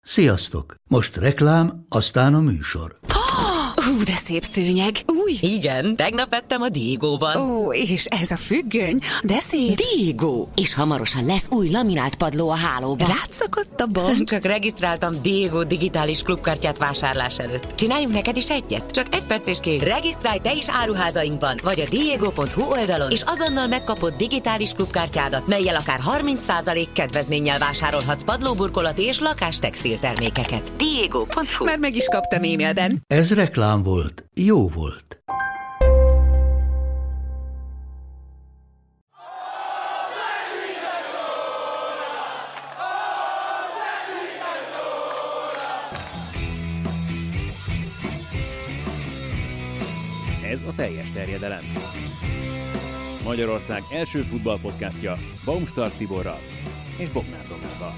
Sziasztok! Most reklám, aztán a műsor. De szép szőnyeg. Új? Igen, tegnap vettem a Diegóban. Ó, és ez a függöny, de szép. Diegó! És hamarosan lesz új laminált padló a hálóban. Rátszakadt a bank. Csak regisztráltam Diegó digitális klubkártyát vásárlás előtt. Csináljunk neked is egyet? Csak 1 perc és kész. Regisztrálj te is áruházainkban, vagy a diego.hu oldalon, és azonnal megkapod digitális klubkártyádat, mellyel akár 30% kedvezménnyel vásárolhatsz padlóburkolati és lakástextil termékeket. Diego.hu. Már meg is kaptam e-mailben. Ez reklám volt, jó volt. Ez a teljes terjedelem. Magyarország első futballpodcastja Baumstark Tiborral és Bognár Domával.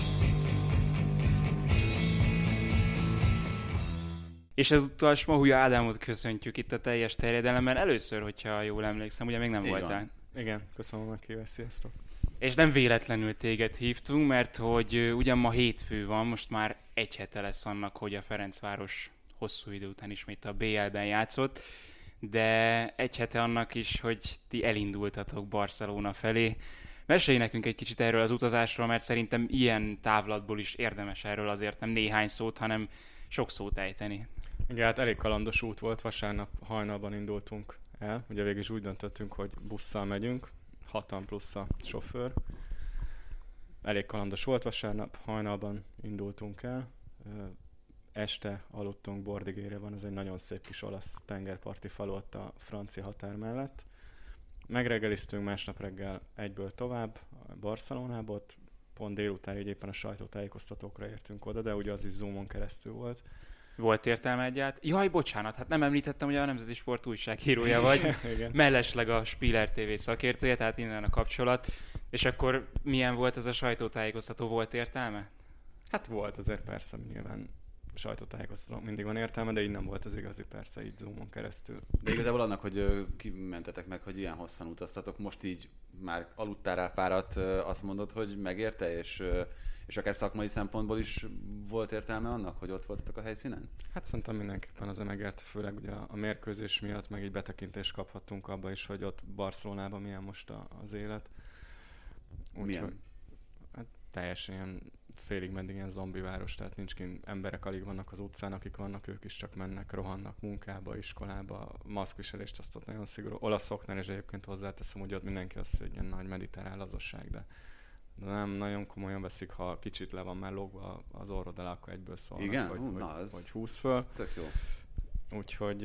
És ezúttal Smohulya Ádámot köszöntjük itt a teljes terjedelemben. Először, hogyha jól emlékszem, ugye még nem voltál. Igen, köszönöm a meghívást, sziasztok. És nem véletlenül téged hívtunk, mert hogy ugyan ma hétfő van, most már 1 hete lesz annak, hogy a Ferencváros hosszú idő után ismét a BL-ben játszott, de 1 hete annak is, hogy ti elindultatok Barcelona felé. Mesélj nekünk egy kicsit erről az utazásról, mert szerintem ilyen távlatból is érdemes erről azért nem néhány szót, hanem sok szót ejteni. Igen, hát elég kalandos út volt, vasárnap hajnalban indultunk el. Ugye végül is úgy döntöttünk, hogy busszal megyünk, 6-an plusz a sofőr. Elég kalandos volt, vasárnap hajnalban indultunk el. Este aludtunk Bordigérében, ez egy nagyon szép kis olasz tengerparti falu ott a francia határ mellett. Megreggeliztünk, másnap reggel egyből tovább Barcelonába, pont délután így éppen a sajtótájékoztatókra értünk oda, de ugye az is Zoomon keresztül volt. Volt értelme egyáltalán? Jaj, bocsánat, hát nem említettem, hogy a Nemzeti Sport újságírója vagy, mellesleg a Spiller TV szakértője, tehát innen a kapcsolat. És akkor milyen volt ez a sajtótájékoztató, volt értelme? Hát volt azért persze, nyilván sajtótájékoztató mindig van értelme, de így nem volt az igazi, persze így Zoomon keresztül. De igazából annak, hogy kimentetek meg, hogy ilyen hosszan utaztatok, most így már aludtál rá párat, azt mondod, hogy megérte, és akár szakmai szempontból is volt értelme annak, hogy ott voltatok a helyszínen? Hát szerintem mindenképpen az megérte, főleg ugye a mérkőzés miatt, meg így betekintést kaphattunk abba is, hogy ott Barcelonában milyen most az élet. Milyen? Hát teljesen ilyen félig meddig ilyen zombiváros, tehát nincs kint, emberek alig vannak az utcán, akik vannak, ők is csak mennek, rohannak munkába, iskolába, maszkviselést azt ott nagyon szigorú. Olaszoknál is egyébként hozzáteszem, hogy ott mindenki azt, hogy ilyen nagy mediterrán lazasság, de nem nagyon komolyan veszik, ha kicsit le van már lógva az orrod alá, akkor egyből szólnak, igen? Hogy húzz föl. Tök jó. Úgyhogy,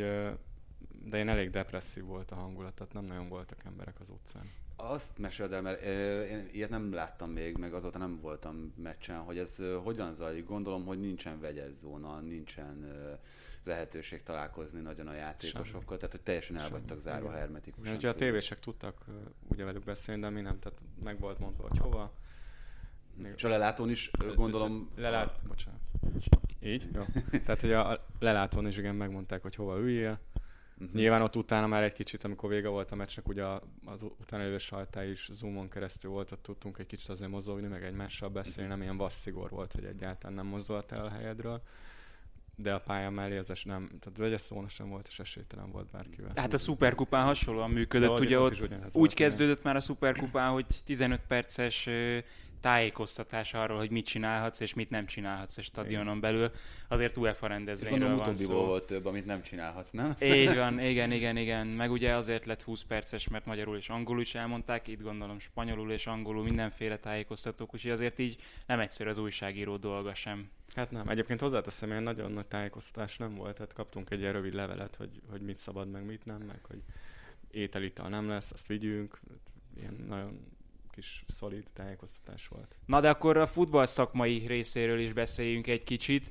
de én elég depresszív volt a hangulat, tehát nem nagyon voltak emberek az utcán. Azt meséld el, mert én ilyet nem láttam még, meg azóta nem voltam meccsen, hogy ez hogyan zajlik. Gondolom, hogy nincsen vegyes zóna, nincsen lehetőség találkozni nagyon a játékosokkal, semmi. Tehát hogy teljesen el vagytok zárva hermetikusan. Ugye a tévések tudtak ugye velük beszélni, de mi nem, tehát meg volt mondva, hogy hova. És a lelátón is gondolom... Bocsánat. Így? Jó. Tehát hogy a lelátón is igen megmondták, hogy hova üljél. Nyilván ott utána már egy kicsit, amikor vége volt a meccsnek, ugye az utána jövő sajtá is Zoomon keresztül volt, ott tudtunk egy kicsit azért mozogni, meg egymással beszélni, nem ilyen vasszigor volt, hogy egyáltalán nem mozdult el a helyedről. De a pályán mellé az nem, tehát vegyes szóna sem volt, és esélytelen volt bárkivel. Hát a Szuperkupán hasonlóan működött, ugye ott úgy kezdődött már a Szuperkupán, hogy 15 perces tájékoztatás arról, hogy mit csinálhatsz és mit nem csinálhatsz a stadionon belül. Azért UEFA rendezvényről van szó. Volt több, amit nem csinálhatsz, nem? Így van, igen. Meg ugye azért lett 20 perces, mert magyarul és angolul is elmondták, itt gondolom spanyolul és angolul mindenféle tájékoztatók, úgyhogy azért így nem egyszerű az újságíró dolga sem. Hát nem, egyébként hozzáteszem, ilyen nagyon nagy tájékoztatás nem volt, tehát kaptunk egy ilyen rövid levelet, hogy mit szabad, meg mit nem, meg hogy ételital nem lesz, azt vigyünk, ilyen nagyon kis szolid tájékoztatás volt. Na de akkor a futball szakmai részéről is beszéljünk egy kicsit.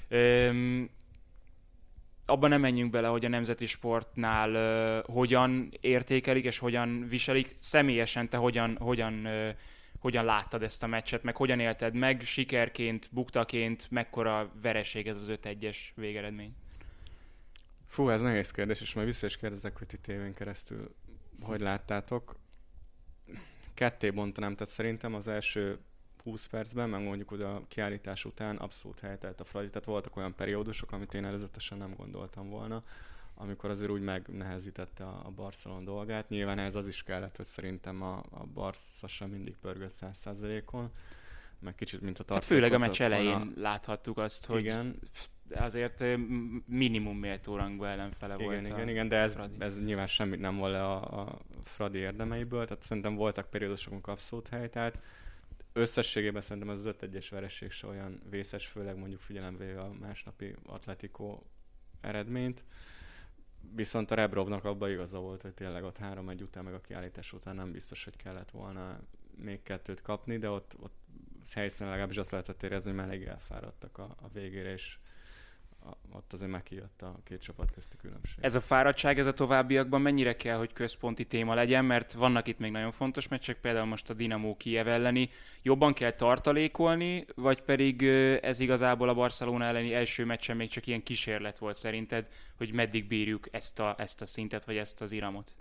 Abban nem menjünk bele, hogy a Nemzeti Sportnál hogyan értékelik és hogyan viselik. Személyesen te hogyan láttad ezt a meccset, meg hogyan élted meg, sikerként, buktaként, mekkora vereség ez az 5-1-es végeredmény? Fú, ez nehéz kérdés, és majd vissza is kérdezek, hogy ti tévén keresztül hogy láttátok. Ketté bontanám, tehát szerintem az első 20 percben, meg mondjuk oda a kiállítás után abszolút helytelt a Fradi. Tehát voltak olyan periódusok, amit én előzetesen nem gondoltam volna, amikor azért úgy megnehezítette a Barcelona dolgát. Nyilván ez az is kellett, hogy szerintem a Barca sem mindig pörgött 100%-on, meg kicsit, mint a tartalékot. Hát főleg a meccs elején láthattuk azt, hogy igen. azért minimum méltó rangú ellenfele volt. Igen, de ez nyilván semmit nem volt le a Fradi érdemeiből, tehát szerintem voltak periódusok, amikor abszolút helytált. Összességében szerintem az 5-1-es vereség se olyan vészes, főleg mondjuk figyelembe véve a másnapi Atletico eredményt. Viszont a Rebrovnak abban igaza volt, hogy tényleg ott 3-1 után, meg a kiállítás után nem biztos, hogy kellett volna még 2-t kapni, de ott helyszínen legalábbis azt lehetett érezni, hogy már elég elfáradtak a végére, és ott azért megijött a két csapat közti különbség. Ez a fáradtság, ez a továbbiakban mennyire kell, hogy központi téma legyen, mert vannak itt még nagyon fontos meccsek, például most a Dinamo Kijev elleni. Jobban kell tartalékolni, vagy pedig ez igazából a Barcelona elleni első meccsen még csak ilyen kísérlet volt szerinted, hogy meddig bírjuk ezt a szintet, vagy ezt az iramot?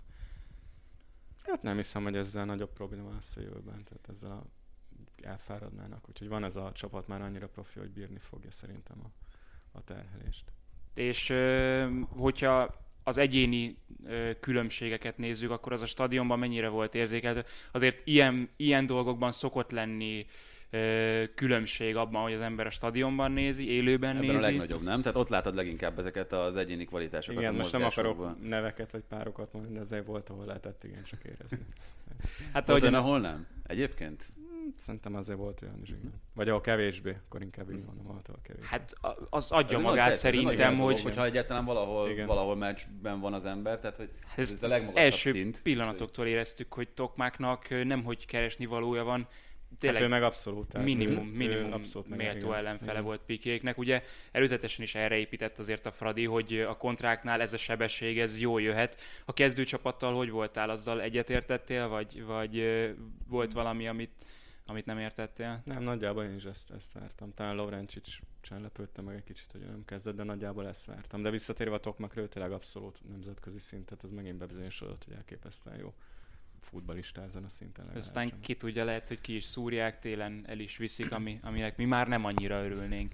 Hát nem hiszem, hogy ezzel nagyobb probléma lesz a jövőben, tehát ezzel elfáradnának. Úgyhogy van ez a csapat már annyira profi, hogy bírni fogja szerintem a terhelést. És hogyha az egyéni különbségeket nézzük, akkor az a stadionban mennyire volt érzékelhető? Azért ilyen dolgokban szokott lenni különbség abban, hogy az ember a stadionban nézi, élőben Ebben nézi. a legnagyobb, nem? Tehát ott látod leginkább ezeket az egyéni kvalitásokat. Igen, a most nem mozgásokban. akarok neveket vagy párokat mondani, de azért volt, ahol lehetett igen csak érezni. Hát Volt ahogyan olyan, ahol nem? Egyébként? Szerintem azért volt olyan is, igen. Vagy ahol kevésbé, akkor inkább így mondom, ahol kevésbé. Hát az adja Ez magát nagy szerintem, dolog, hogy hogyha egyáltalán valahol meccsben van az ember, tehát hogy ez a az legmagasabb első szint. pillanatoktól éreztük, hogy Tokmáknak nemhogy keresni valója van. Tényleg hát ő meg abszolút. Tehát minimum abszolút méltó ellenfele volt Pikéknek. Ugye előzetesen is erre épített azért a Fradi, hogy a kontráknál ez a sebesség, ez jól jöhet. A kezdőcsapattal hogy voltál? Azzal egyetértettél, vagy volt valami, amit nem értettél? Nem, nagyjából én is ezt vártam. Talán Lovrencic sem lepődtem meg egy kicsit, hogy nem kezdett, de nagyjából ezt vártam. De visszatérve a Tokmakra, tényleg abszolút nemzetközi szintet, ez megint bebizonyosodott, hogy elképesztően jó futballista ezen a szinten. Aztán ki tudja, lehet, hogy ki is szúrják, télen el is viszik, aminek mi már nem annyira örülnénk.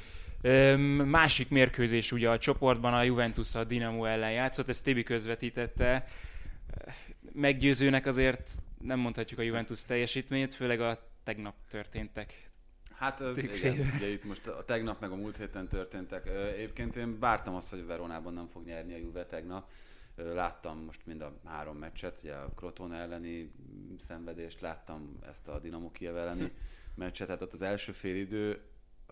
Másik mérkőzés ugye a csoportban a Juventus a Dinamo ellen játszott, ezt Tibi közvetítette. Meggyőzőnek azért nem mondhatjuk a Juventus teljesítményét, főleg a tegnap történtek. Hát igen, ugye itt most a tegnap meg a múlt héten történtek. Egyébként én vártam azt, hogy Veronában nem fog nyerni a Juve tegnap. Láttam most mind a 3 meccset, ugye a Crotone elleni szenvedést, láttam ezt a Dinamo Kijev elleni meccset, tehát ott az első félidő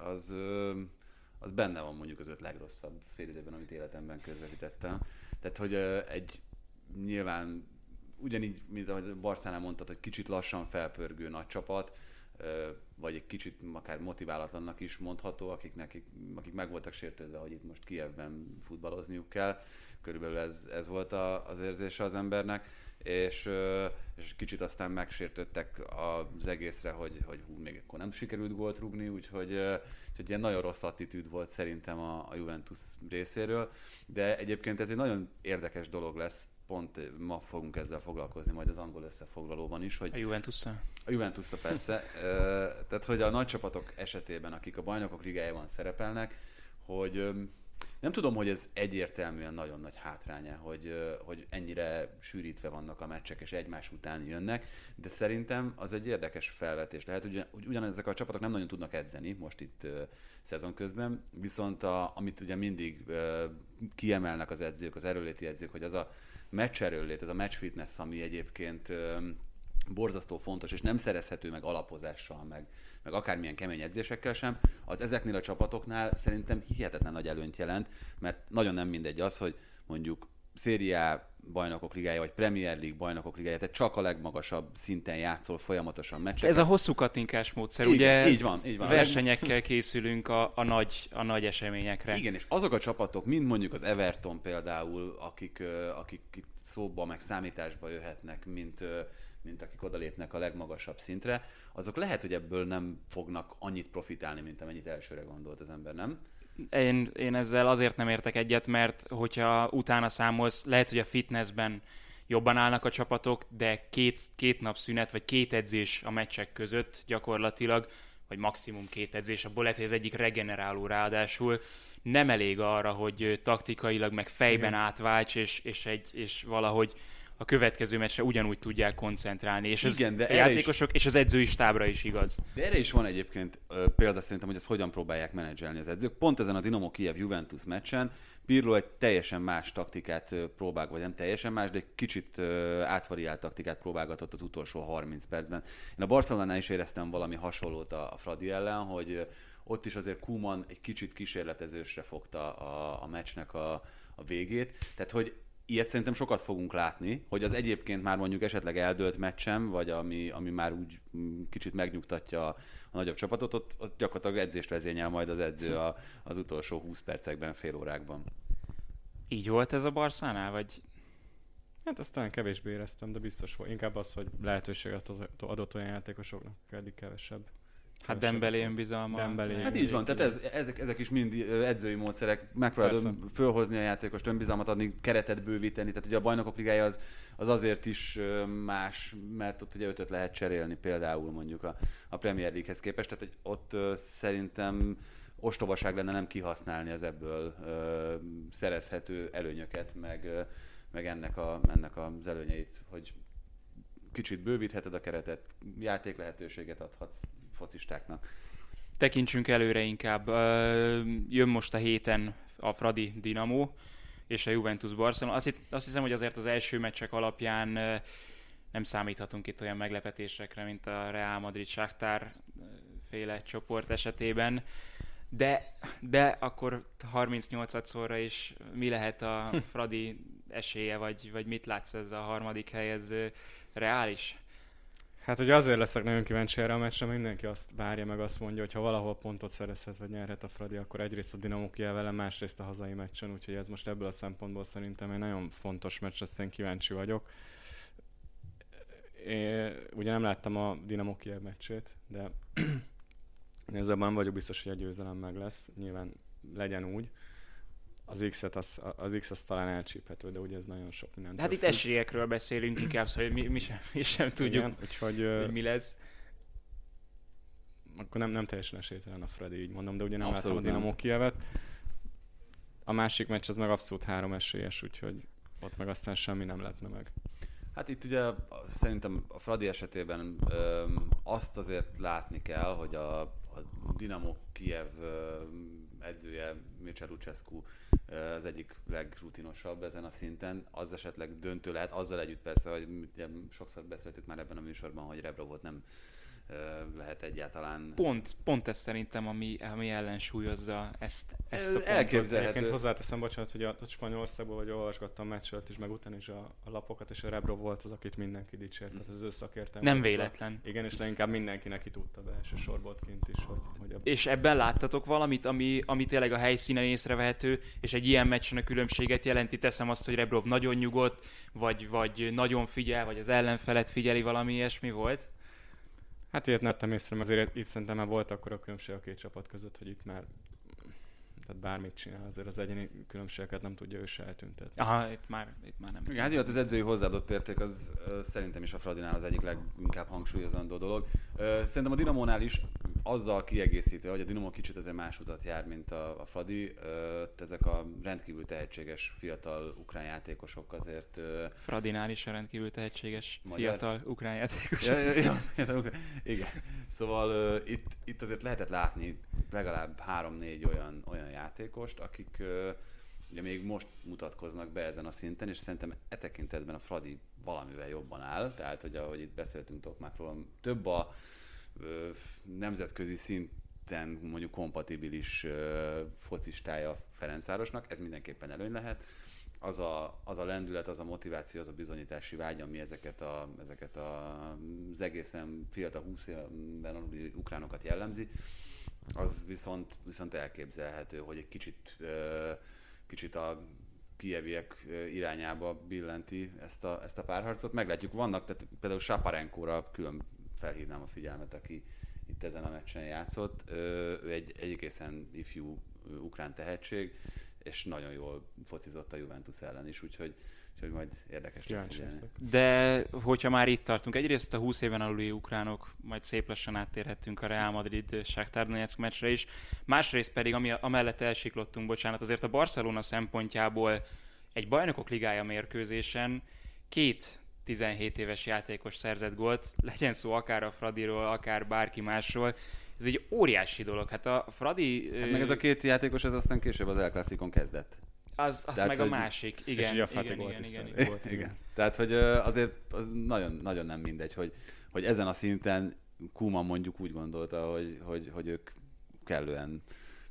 az benne van mondjuk az 5 legrosszabb félidőben, amit életemben közvetítettem. Tehát, hogy nyilván ugyanígy, mint ahogy Barcánál mondtad, hogy kicsit lassan felpörgő nagy csapat, vagy egy kicsit akár motiválatlannak is mondható, akik meg voltak sértődve, hogy itt most Kijevben futballozniuk kell. Körülbelül ez volt az érzése az embernek, és kicsit aztán megsértődtek az egészre, hogy még akkor nem sikerült gólt rúgni, úgyhogy ilyen nagyon rossz attitűd volt szerintem a Juventus részéről, de egyébként ez egy nagyon érdekes dolog lesz, pont ma fogunk ezzel foglalkozni majd az angol összefoglalóban is, hogy A Juventus-szal? A Juventus-szal persze, tehát hogy a nagy csapatok esetében, akik a bajnokok ligájában szerepelnek, hogy nem tudom, hogy ez egyértelműen nagyon nagy hátránya, hogy ennyire sűrítve vannak a meccsek, és egymás után jönnek, de szerintem az egy érdekes felvetés lehet, hogy ugyanezek a csapatok nem nagyon tudnak edzeni most itt szezon közben, viszont amit ugye mindig kiemelnek az edzők, az erőléti edzők, hogy az a meccs erőlét, ez a match fitness, ami egyébként borzasztó fontos, és nem szerezhető meg alapozással, meg akármilyen kemény edzésekkel sem, az ezeknél a csapatoknál szerintem hihetetlen nagy előnyt jelent, mert nagyon nem mindegy az, hogy mondjuk Serie A bajnokok ligája, vagy Premier League bajnokok ligája, tehát csak a legmagasabb szinten játszol folyamatosan meccseket. Ez a hosszú katinkás módszer, igen, ugye így van. Versenyekkel készülünk a nagy eseményekre. Igen, és azok a csapatok, mint mondjuk az Everton például, akik itt szóba, meg számításba jöhetnek, mint akik odalépnek a legmagasabb szintre, azok lehet, hogy ebből nem fognak annyit profitálni, mint amennyit elsőre gondolt az ember, nem? Én ezzel azért nem értek egyet, mert hogyha utána számolsz, lehet, hogy a fitnessben jobban állnak a csapatok, de két nap szünet, vagy 2 edzés a meccsek között gyakorlatilag, vagy maximum 2 edzés, abból lehet, hogy az egyik regeneráló ráadásul, nem elég arra, hogy taktikailag meg fejben átválts, és valahogy a következő meccsre ugyanúgy tudják koncentrálni. És igen, de a játékosok és az edzői stábra is igaz. De erre is van egyébként példa szerintem, hogy ezt hogyan próbálják menedzselni az edzők. Pont ezen a Dinamo Kijev-Juventus meccsen Pirlo egy teljesen más taktikát próbál, vagy nem teljesen más, de egy kicsit átvariált taktikát próbálgatott az utolsó 30 percben. Én a Barcelonánál is éreztem valami hasonlót a Fradi ellen, hogy ott is azért Koeman egy kicsit kísérletezősre fogta a meccsnek a végét. Tehát, hogy ilyet szerintem sokat fogunk látni, hogy az egyébként már mondjuk esetleg eldőlt meccsem, vagy ami már úgy kicsit megnyugtatja a nagyobb csapatot, ott gyakorlatilag edzést vezényel majd az edző az utolsó 20 percekben, fél órákban. Így volt ez a Barszánál, vagy? Hát ezt talán kevésbé éreztem, de biztos volt. Inkább az, hogy lehetőséget adott olyan játékosoknak, eddig kevesebb. Hát Dembélé önbizalma. Hát így van, tehát ezek is mind edzői módszerek, megpróbálod fölhozni a játékost, önbizalmat adni, keretet bővíteni, tehát ugye a Bajnokok Ligája az azért is más, mert ott ugye 5-öt lehet cserélni például mondjuk a Premier League-hez képest, tehát ott szerintem ostobaság lenne nem kihasználni az ebből szerezhető előnyöket, meg ennek az előnyeit, hogy kicsit bővítheted a keretet, játék lehetőséget adhatsz focistáknak. Tekintsünk előre inkább. Jön most a héten a Fradi Dinamo és a Juventus Barcelona. Azt hiszem, hogy azért az első meccsek alapján nem számíthatunk itt olyan meglepetésekre, mint a Real Madrid Shakhtar féle csoport esetében. De akkor 38-szorra is mi lehet a Fradi esélye, vagy mit látsz, ez a harmadik hely, ez reális? Hát ugye azért leszek nagyon kíváncsi erre a meccsre, mindenki azt várja, meg azt mondja, hogy ha valahol pontot szerezhet, vagy nyerhet a Fradi, akkor egyrészt a Dinamo Kijev ellen, másrészt a hazai meccsen, úgyhogy ez most ebből a szempontból szerintem egy nagyon fontos meccs, ezt én kíváncsi vagyok. Én ugye nem láttam a Dinamo Kijev meccsét, de ezzel nem vagyok biztos, hogy a győzelem meg lesz. Nyilván legyen úgy. Az X az talán elcsíphető, de ugye ez nagyon sok mindent. Hát itt esélyekről beszélünk inkább, szóval mi sem tudjuk, igen, hogy mi lesz. Akkor nem teljesen esélytelen a Fradi, így mondom, de ugye nem láttam a Dinamo Kijevet. A másik meccs az meg abszolút 3 esélyes, úgyhogy ott meg aztán semmi nem lehetne meg. Hát itt ugye szerintem a Fradi esetében azt azért látni kell, hogy a Dinamo Kijev edzője Mircea Lucescu az egyik legrutinosabb ezen a szinten, az esetleg döntő lehet, azzal együtt persze, hogy sokszor beszéltük már ebben a műsorban, hogy Rebrovot nem lehet egyáltalán... Pont ez szerintem, ami ellensúlyozza ezt a elképzelhető. Egyébként hozzáteszem, bocsánat, hogy a Spanyolországból vagy olvasgattam meccsőt is, meg utána is a lapokat, és a Rebrov volt az, akit mindenki dicsért, tehát az ő szakértelme. Nem véletlen. Igen, és leginkább mindenki neki tudta be elsősorban kint is, hogy És ebben láttatok valamit, ami tényleg a helyszínen észrevehető, és egy ilyen meccsen a különbséget jelenti? Teszem azt, hogy Rebrov nagyon nyugodt, vagy nagyon figyel, vagy az ellenfelet figyeli, valami ilyesmi volt? Hát ilyet nem tettem észre, azért itt szerintem már volt akkor a különbség a két csapat között, hogy itt már tehát bármit csinál, azért az egyéni különbségeket nem tudja ő se eltüntetni. Aha, itt már nem. Igen, hát jó, az edzői hozzáadott érték az szerintem is a Fradinál az egyik leginkább hangsúlyozandó dolog. Szerintem a Dinamónál is azzal kiegészítve, hogy a Dinamo kicsit azért más utat jár, mint a Fradi. Ezek a rendkívül tehetséges fiatal ukrán játékosok azért... Fradinál is a rendkívül tehetséges fiatal ukrán játékosok. Ja, igen. Szóval itt azért lehetett látni legalább 3-4 olyan játékost, akik ugye még most mutatkoznak be ezen a szinten, és szerintem e tekintetben a Fradi valamivel jobban áll, tehát hogy ahogy itt beszéltünk Tokmákról, több a nemzetközi szinten mondjuk kompatibilis focistája Ferencvárosnak, ez mindenképpen előny lehet. Az a lendület, az a motiváció, az a bizonyítási vágy, ami ezeket az egészen fiatal 20 évben aluli ukránokat jellemzi, az viszont elképzelhető, hogy egy kicsit a kijeviek irányába billenti ezt a párharcot. Meglátjuk, vannak, tehát például Shaparenkóra külön felhívnám a figyelmet, aki itt ezen a meccsen játszott. Ő egy egészen ifjú ukrán tehetség, és nagyon jól focizott a Juventus ellen is, úgyhogy majd érdekes lesz figyelni. De hogyha már itt tartunk, egyrészt a 20 éven aluli ukránok, majd szép lassan áttérhetünk a Real Madrid-Shakhtar Donetsk meccsre is. Másrészt pedig, amellett elsiklottunk, bocsánat, azért a Barcelona szempontjából egy bajnokok ligája mérkőzésen 2 17 éves játékos szerzett gólt, legyen szó akár a Fradiról, akár bárki másról. Ez egy óriási dolog. Hát a Fradi... Hát meg ez a 2 játékos, ez aztán később az El Clasicon kezdett. Az meg a másik. Igen, és ugye a Fati volt igen. Tehát, hogy azért az nagyon, nagyon nem mindegy, hogy ezen a szinten Koeman mondjuk úgy gondolta, hogy ők kellően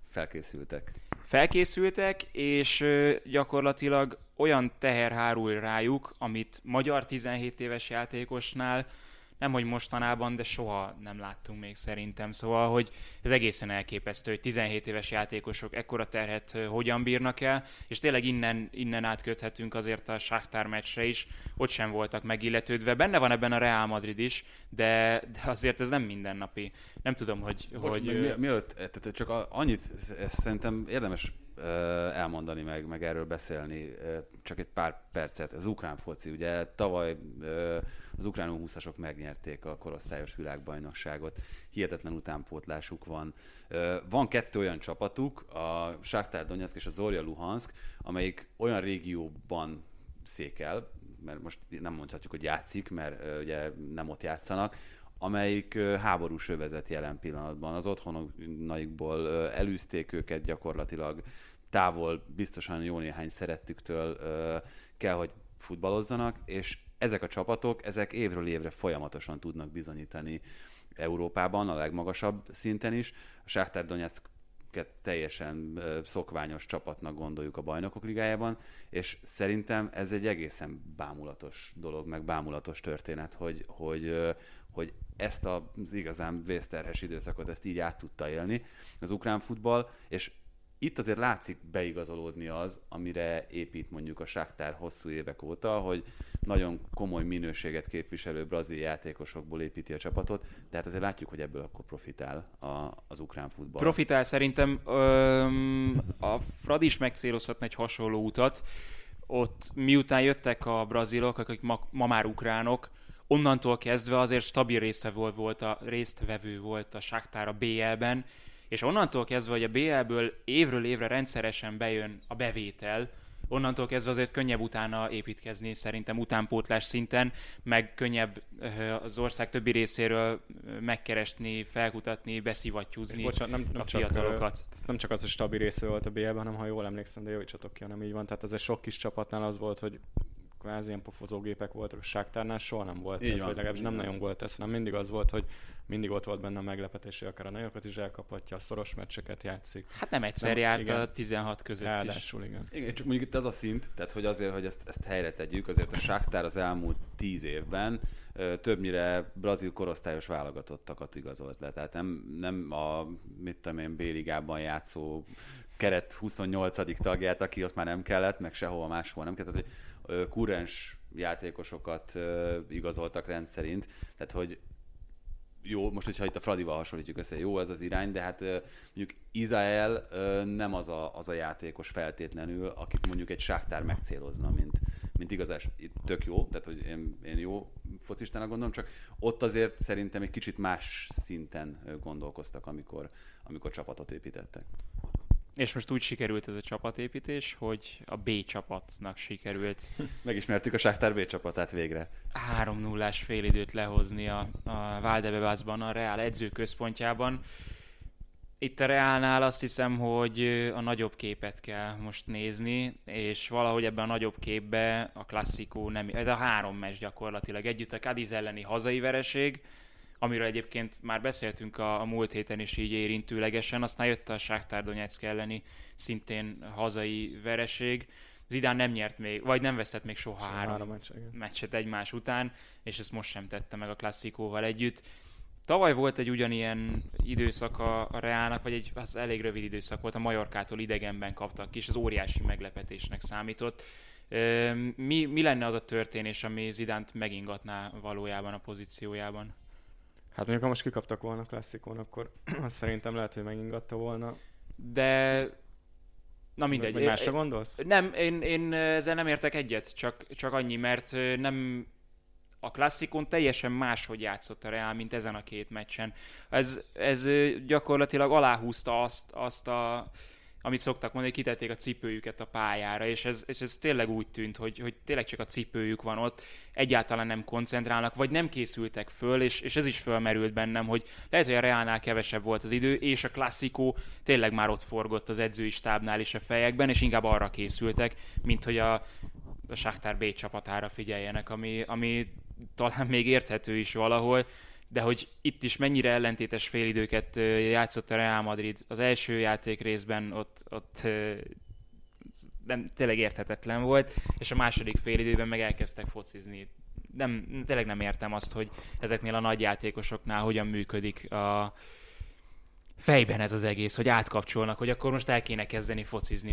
felkészültek, és gyakorlatilag olyan teher hárul rájuk, amit magyar 17 éves játékosnál nemhogy mostanában, de soha nem láttunk még szerintem. Szóval, hogy ez egészen elképesztő, hogy 17 éves játékosok ekkora terhet hogyan bírnak el, és tényleg innen átköthetünk azért a Shakhtar meccsre is, ott sem voltak megilletődve. Benne van ebben a Real Madrid is, de azért ez nem mindennapi. Nem tudom, hogy mielőtt, tehát csak annyit szerintem érdemes elmondani, meg erről beszélni, csak egy pár percet. Az ukrán foci, ugye tavaly az ukrán U20-asok megnyerték a korosztályos világbajnokságot, hihetetlen utánpótlásuk van. Van 2 olyan csapatuk, a Shakhtar Donetsk és a Zorya Luhansk, amelyik olyan régióban székel, mert most nem mondhatjuk, hogy játszik, mert ugye nem ott játszanak, amelyik háborús övezet jelen pillanatban. Az otthonaikból elűzték őket gyakorlatilag, távol biztosan jó néhány szerettüktől kell, hogy futballozzanak, és ezek a csapatok, ezek évről évre folyamatosan tudnak bizonyítani Európában, a legmagasabb szinten is. A Shakhtar Donetsk teljesen szokványos csapatnak gondoljuk a Bajnokok Ligájában, és szerintem ez egy egészen bámulatos dolog, meg bámulatos történet, hogy ezt az igazán vészterhes időszakot, ezt így át tudta élni az ukrán futball, és itt azért látszik beigazolódni az, amire épít mondjuk a Shakhtar hosszú évek óta, hogy nagyon komoly minőséget képviselő brazil játékosokból építi a csapatot, de hát azért látjuk, hogy ebből akkor profitál az ukrán futball. Profitál szerintem a Fradi is megcélozhatna egy hasonló utat. Ott miután jöttek a brazilok, akik ma már ukránok, onnantól kezdve azért stabil résztvevő volt a Shakhtar a BL-ben, és onnantól kezdve, hogy a BL-ből évről évre rendszeresen bejön a bevétel, onnantól kezdve azért könnyebb utána építkezni szerintem utánpótlás szinten, meg könnyebb az ország többi részéről megkeresni, felkutatni, beszivattyúzni a fiatalokat. Nem csak az, hogy stabil része volt a BL-ben, hanem ha jól emlékszem, de javítsatok ki, nem így van. Tehát azért sok kis csapatnál az volt, hogy kvázi ilyen pofozógépek voltak, a Shakhtárnál soha nem volt ez, vagy legalábbis nem nagyon volt ez, hanem mindig az volt, hogy mindig ott volt benne a meglepetés, hogy akár a nagyokat is elkaphatja, a szoros meccseket játszik. Hát nem egyszer járt igen. A 16 között ráadásul, is. Igen, csak mondjuk itt az a szint, tehát hogy azért, hogy ezt helyre tegyük, azért a Shakhtar az elmúlt 10 évben többnyire brazil korosztályos válogatottakat igazolt le. Tehát nem a, mit tudom én, B-ligában játszó keret 28. tagját, aki ott már nem kellett, meg sehova máshol nem kellett. Tehát, hogy kurrens játékosokat igazoltak rendszerint. Tehát, hogy jó, most hogyha itt a Fradival hasonlítjuk össze, jó ez az irány, de hát mondjuk Izrael nem az a játékos feltétlenül, akit mondjuk egy Shakhtar megcélozna, mint igazán tök jó, tehát hogy én jó focistának gondolom, csak ott azért szerintem egy kicsit más szinten gondolkoztak, amikor csapatot építettek. És most úgy sikerült ez a csapatépítés, hogy a B csapatnak sikerült. Megismertük a Shakhtar B csapatát végre. 3-0-ás félidőt lehozni a Valdebebasban, a Real edzőközpontjában. Itt a Realnál azt hiszem, hogy a nagyobb képet kell most nézni, és valahogy ebben a nagyobb képben a klasszikó nem... Ez a 3 meccs gyakorlatilag együtt, a Cádiz elleni hazai vereség, amiről egyébként már beszéltünk a múlt héten is így érintőlegesen, aztán jött a Shakhtar Donetsk elleni szintén hazai vereség. Zidane nem nyert még, vagy nem vesztett még soha 3 meccset egymás után, és ezt most sem tette meg a klasszikóval együtt. Tavaly volt egy ugyanilyen időszak a Realnak, vagy az elég rövid időszak volt, a Mallorcától idegenben kaptak ki, és az óriási meglepetésnek számított. Mi lenne az a történés, ami Zidant megingatná valójában a pozíciójában? Hát mondjuk, ha most kikaptak volna a klasszikon, akkor azt szerintem lehet, hogy megingatta volna. De Na mindegy. Vagy másra gondolsz? Nem, én ezzel nem értek egyet, csak annyi, mert nem a klasszikon teljesen máshogy játszott a Real, mint ezen a két meccsen. Ez gyakorlatilag aláhúzta azt amit szoktak mondani, kitették a cipőjüket a pályára, és ez tényleg úgy tűnt, hogy tényleg csak a cipőjük van ott, egyáltalán nem koncentrálnak, vagy nem készültek föl, és ez is fölmerült bennem, hogy lehet, hogy a Realnál kevesebb volt az idő, és a klasszikó tényleg már ott forgott az edzői stábnál is a fejekben, és inkább arra készültek, mint hogy a Shakhtar B csapatára figyeljenek, ami talán még érthető is valahol, de hogy itt is mennyire ellentétes félidőket játszott a Real Madrid. Az első játék részben ott nem, tényleg érthetetlen volt, és a második félidőben meg elkezdtek focizni. Tényleg nem értem azt, hogy ezeknél a nagy játékosoknál hogyan működik a fejben ez az egész, hogy átkapcsolnak, hogy akkor most el kéne kezdeni focizni,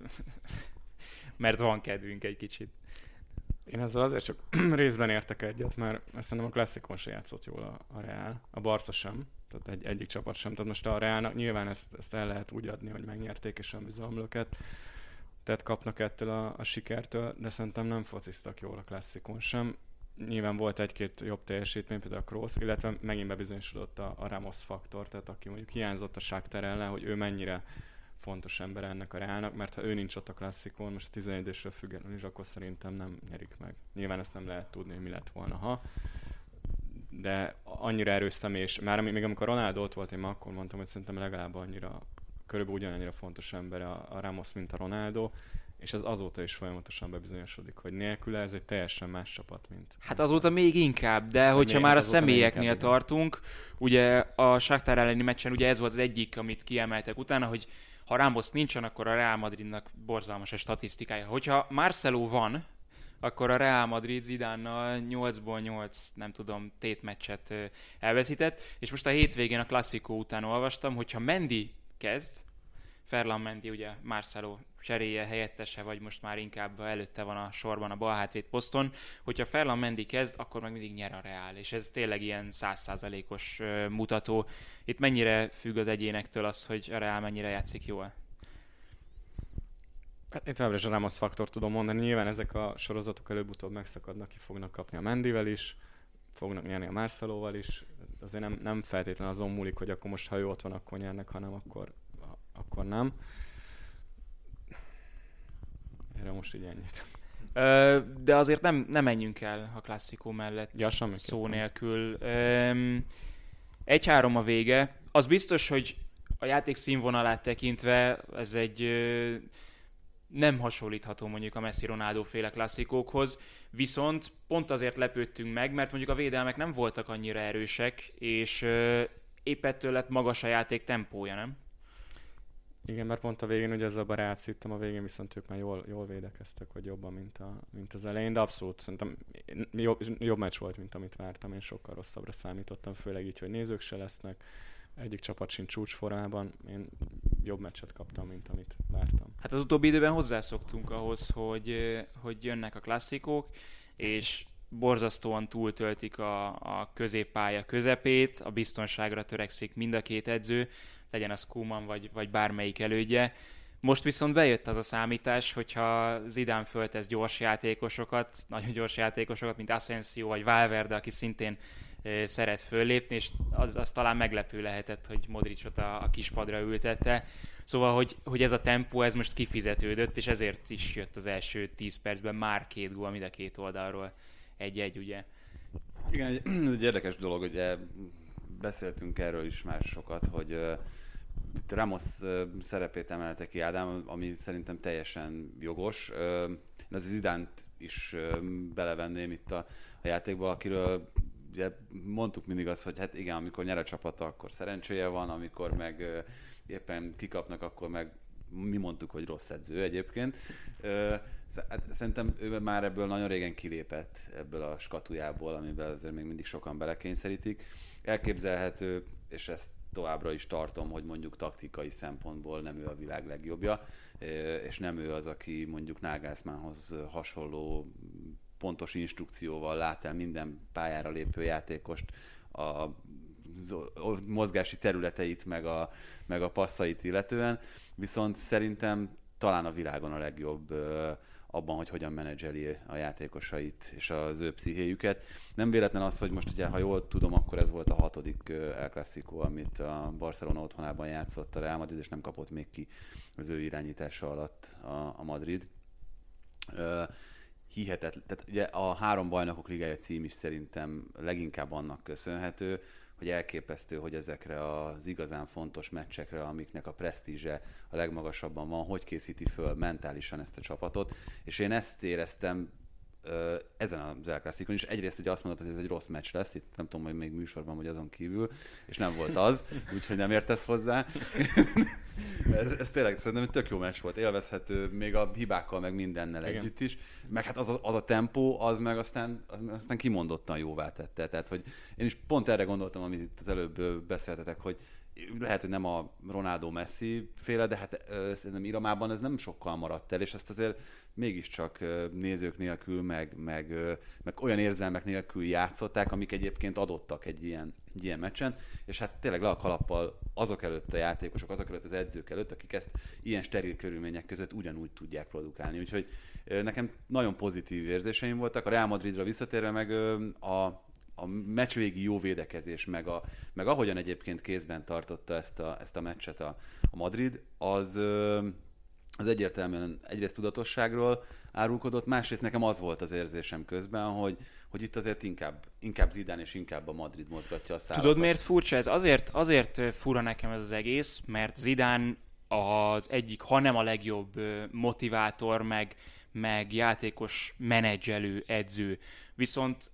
mert van kedvünk egy kicsit. Én ezzel azért csak részben értek egyet, mert szerintem a klasszikon se játszott jól a Real, a Barca sem, tehát egyik csapat sem. Tehát most a Realnak nyilván ezt el lehet úgy adni, hogy megnyerték és önbizalomlöket, tehát kapnak ettől a sikertől, de szerintem nem fociztak jól a klasszikon sem. Nyilván volt egy-két jobb teljesítmény, például a Kroos, illetve megint bebizonyosodott a Ramos faktor, tehát aki mondjuk hiányzott a Shakhtar ellen, hogy ő mennyire fontos ember ennek a Realnak, mert ha ő nincs ott a klasszikon, most a 11-esről függetlenül is, akkor szerintem nem nyerik meg. Nyilván ezt nem lehet tudni, hogy mi lett volna, ha. De annyira erős személy, és már még amikor Ronaldo ott volt, én már akkor mondtam, hogy szerintem legalább annyira, körülbelül ugyanannyira fontos ember a Ramos, mint a Ronaldo, és ez azóta is folyamatosan bebizonyosodik, hogy nélküle ez egy teljesen más csapat, mint... Hát azóta még inkább, de hogyha már a személyeknél tartunk, ugye a Shakhtar elleni meccsen ugye ez volt az egyik, amit kiemeltek utána, hogy ha Ramos nincsen, akkor a Real Madridnak borzalmas a statisztikája. Hogyha Marcelo van, akkor a Real Madrid Zidánnal 8-ból 8, nem tudom, tétmeccset elveszített, és most a hétvégén a klasszikó után olvastam, hogyha Mendy kezd, Ferland Mendy ugye Marcelo cseréje, helyettese, vagy most már inkább előtte van a sorban a balhátvéd poszton, hogyha Ferland Mendy kezd, akkor meg mindig nyer a Real, és ez tényleg ilyen 100%-os mutató. Itt mennyire függ az egyénektől az, hogy a Real mennyire játszik jól? Hát én továbbra is a Ramos faktort tudom mondani, nyilván ezek a sorozatok előbb-utóbb megszakadnak, ki fognak kapni a Mendyvel is, fognak nyerni a Marcelóval is, azért nem feltétlenül azon múlik, hogy akkor most ha ő ott van, akkor nyernek, hanem akkor nem. Erre most így ennyit. De azért nem menjünk el a klasszikó mellett szó nélkül. 1-3 a vége. Az biztos, hogy a játék színvonalát tekintve ez egy nem hasonlítható mondjuk a Messi-Ronaldo féle klasszikókhoz, viszont pont azért lepődtünk meg, mert mondjuk a védelmek nem voltak annyira erősek, és épp ettől lett magas a játék tempója, nem? Igen, mert pont a végén ugye ezzel a rácittem, a végén viszont ők már jól védekeztek, hogy jobban, mint az elején, de abszolút szerintem jobb meccs volt, mint amit vártam, én sokkal rosszabbra számítottam, főleg így, hogy nézők se lesznek, egyik csapat sincs csúcsformában, én jobb meccset kaptam, mint amit vártam. Hát az utóbbi időben hozzászoktunk ahhoz, hogy jönnek a klasszikók, és borzasztóan túltöltik a középpálya közepét, a biztonságra törekszik mind a két edző, legyen az Koeman vagy bármelyik elődje. Most viszont bejött az a számítás, hogyha Zidane föltesz gyors játékosokat, nagyon gyors játékosokat, mint Asensio vagy Valverde, aki szintén szeret föllépni, és az talán meglepő lehetett, hogy Modricot a kispadra ültette. Szóval, hogy ez a tempó, ez most kifizetődött, és ezért is jött az első 10 percben már 2 gól, mind a két oldalról 1-1, ugye. Igen, ez egy érdekes dolog, ugye beszéltünk erről is már sokat, hogy Ramos szerepét emelte ki Ádám, ami szerintem teljesen jogos. Én az Zidánt is belevenném itt a játékba, akiről ugye mondtuk mindig azt, hogy hát igen, amikor nyer a csapata, akkor szerencséje van, amikor meg éppen kikapnak, akkor meg mi mondtuk, hogy rossz edző egyébként. Szerintem ő már ebből nagyon régen kilépett, ebből a skatujából, amiben azért még mindig sokan belekényszerítik. Elképzelhető, és ezt továbbra is tartom, hogy mondjuk taktikai szempontból nem ő a világ legjobbja, és nem ő az, aki mondjuk Nagelsmannhoz hasonló pontos instrukcióval lát el minden pályára lépő játékost, a mozgási területeit, meg a passzait illetően. Viszont szerintem talán a világon a legjobb abban, hogy hogyan menedzseli a játékosait és az ő pszichéjüket. Nem véletlen az, hogy most ugye, ha jól tudom, akkor ez volt a 6. El Clásico, amit a Barcelona otthonában játszott a Real Madrid, és nem kapott még ki az ő irányítása alatt a Madrid. Hihetetlen. Tehát ugye a 3 bajnokok ligája cím is szerintem leginkább annak köszönhető, hogy elképesztő, hogy ezekre az igazán fontos meccsekre, amiknek a presztízse a legmagasabban van, hogy készíti föl mentálisan ezt a csapatot. És én ezt éreztem ezen az El Clasicón is. Egyrészt ugye azt mondod, hogy ez egy rossz meccs lesz, itt nem tudom, hogy még műsorban vagy azon kívül, és nem volt az, úgyhogy nem értesz hozzá. ez tényleg szerintem egy tök jó meccs volt, élvezhető, még a hibákkal, meg mindennel együtt is. Meg hát az a tempó, az meg aztán kimondottan jóvá tette. Tehát, hogy én is pont erre gondoltam, amit itt az előbb beszéltetek, hogy lehet, hogy nem a Ronaldo Messi féle, de hát szerintem Iramában ez nem sokkal maradt el, és ezt azért mégiscsak nézők nélkül, meg olyan érzelmek nélkül játszották, amik egyébként adottak egy ilyen meccsen, és hát tényleg le a kalappal azok előtt a játékosok, azok előtt az edzők előtt, akik ezt ilyen steril körülmények között ugyanúgy tudják produkálni. Úgyhogy nekem nagyon pozitív érzéseim voltak. A Real Madridra visszatérve meg a meccsvégi jó védekezés, meg ahogyan egyébként kézben tartotta ezt a meccset a Madrid, az egyértelműen egyrészt tudatosságról árulkodott, másrészt nekem az volt az érzésem közben, hogy itt azért inkább Zidane és inkább a Madrid mozgatja a szálakat. Tudod, miért furcsa ez? Azért fura nekem ez az egész, mert Zidane az egyik, ha nem a legjobb motivátor, meg játékos menedzselő edző. Viszont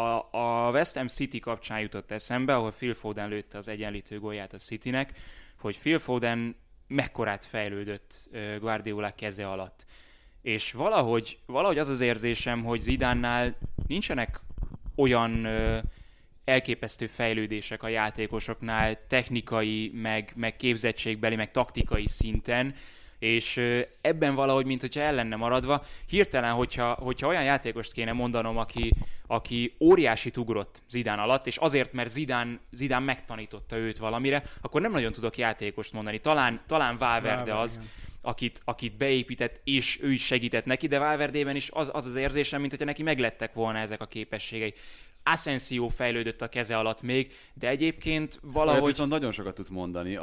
a West Ham City kapcsán jutott eszembe, ahol Phil Foden lőtte az egyenlítő gólját a Citynek, hogy Phil Foden mekkorát fejlődött Guardiola keze alatt. És valahogy az az érzésem, hogy Zidannál nincsenek olyan elképesztő fejlődések a játékosoknál technikai, meg képzettségbeli, meg taktikai szinten, és ebben valahogy, mint hogyha el lenne maradva. Hirtelen, hogyha olyan játékost kéne mondanom, aki óriásit ugrott Zidane alatt, és azért, mert Zidane megtanította őt valamire, akkor nem nagyon tudok játékost mondani. Talán Valverde az, akit beépített, és ő is segített neki, de Valverdében is az érzésem, mint hogyha neki meglettek volna ezek a képességei. Asensio fejlődött a keze alatt még, de egyébként valahogy... Viszont nagyon sokat tudsz mondani,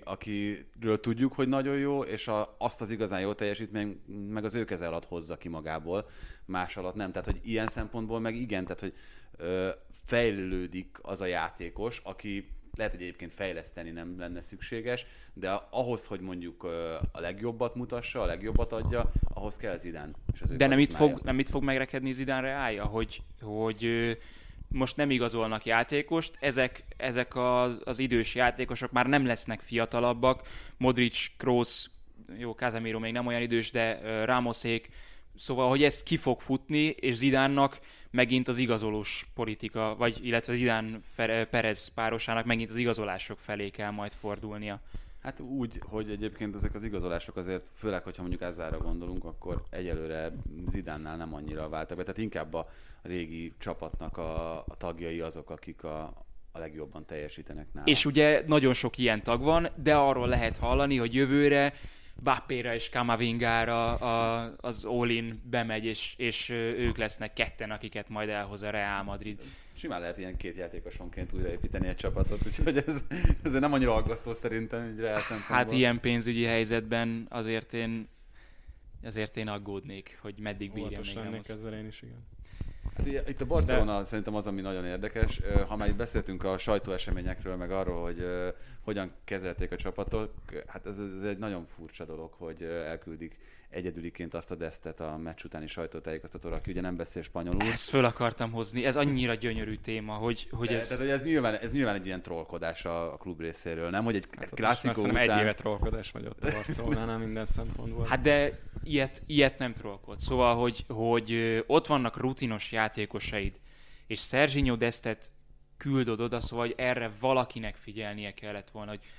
akiről tudjuk, hogy nagyon jó, és azt az igazán jó teljesítmény meg az ő keze alatt hozza ki magából, más alatt nem. Tehát, hogy ilyen szempontból meg igen, tehát, hogy fejlődik az a játékos, aki lehet, hogy egyébként fejleszteni nem lenne szükséges, de ahhoz, hogy mondjuk a legjobbat mutassa, a legjobbat adja, ahhoz kell Zidane. De nem itt fog megrekedni Zidane reálja, hogy most nem igazolnak játékost, ezek az idős játékosok már nem lesznek fiatalabbak, Modric, Kroos, jó, Casemiro még nem olyan idős, de Ramosék, szóval, hogy ez ki fog futni, és Zidane-nak megint az igazolós politika, illetve Zidane Perez párosának megint az igazolások felé kell majd fordulnia. Hát úgy, hogy egyébként ezek az igazolások azért, főleg, hogyha mondjuk ezzára gondolunk, akkor egyelőre Zidannál nem annyira váltak be. Tehát inkább a régi csapatnak a tagjai azok, akik a legjobban teljesítenek nála. És ugye nagyon sok ilyen tag van, de arról lehet hallani, hogy jövőre Bappéra és Kamavingára az all-in bemegy, és ők lesznek ketten, akiket majd elhoz a Real Madrid. Simán lehet ilyen 2 játékosonként újraépíteni egy csapatot, úgyhogy ez nem annyira aggasztó szerintem, így Real szempontból. Hát ilyen pénzügyi helyzetben azért én aggódnék, hogy meddig bírja még Ramos. Ezzel én is, igen. Hát itt a Barcelona szerintem az, ami nagyon érdekes. Ha már itt beszéltünk a sajtóeseményekről, meg arról, hogy hogyan kezelték a csapatok, hát ez egy nagyon furcsa dolog, hogy elküldik egyedüliként azt a Destet a meccs utáni sajtótájékoztatóra, aki ugye nem beszél spanyolul. Ezt föl akartam hozni, ez annyira gyönyörű téma, hogy ez... Tehát, hogy ez nyilván egy ilyen trollkodás a klub részéről, nem? Hogy egy klasszikó után... egy éve trollkodás vagy ott a Barcelonánál minden szempontból. Hát de ilyet nem trollkod. Szóval, hogy ott vannak rutinos játékosaid, és Serginho Destet küldöd oda, szóval hogy erre valakinek figyelnie kellett volna, hogy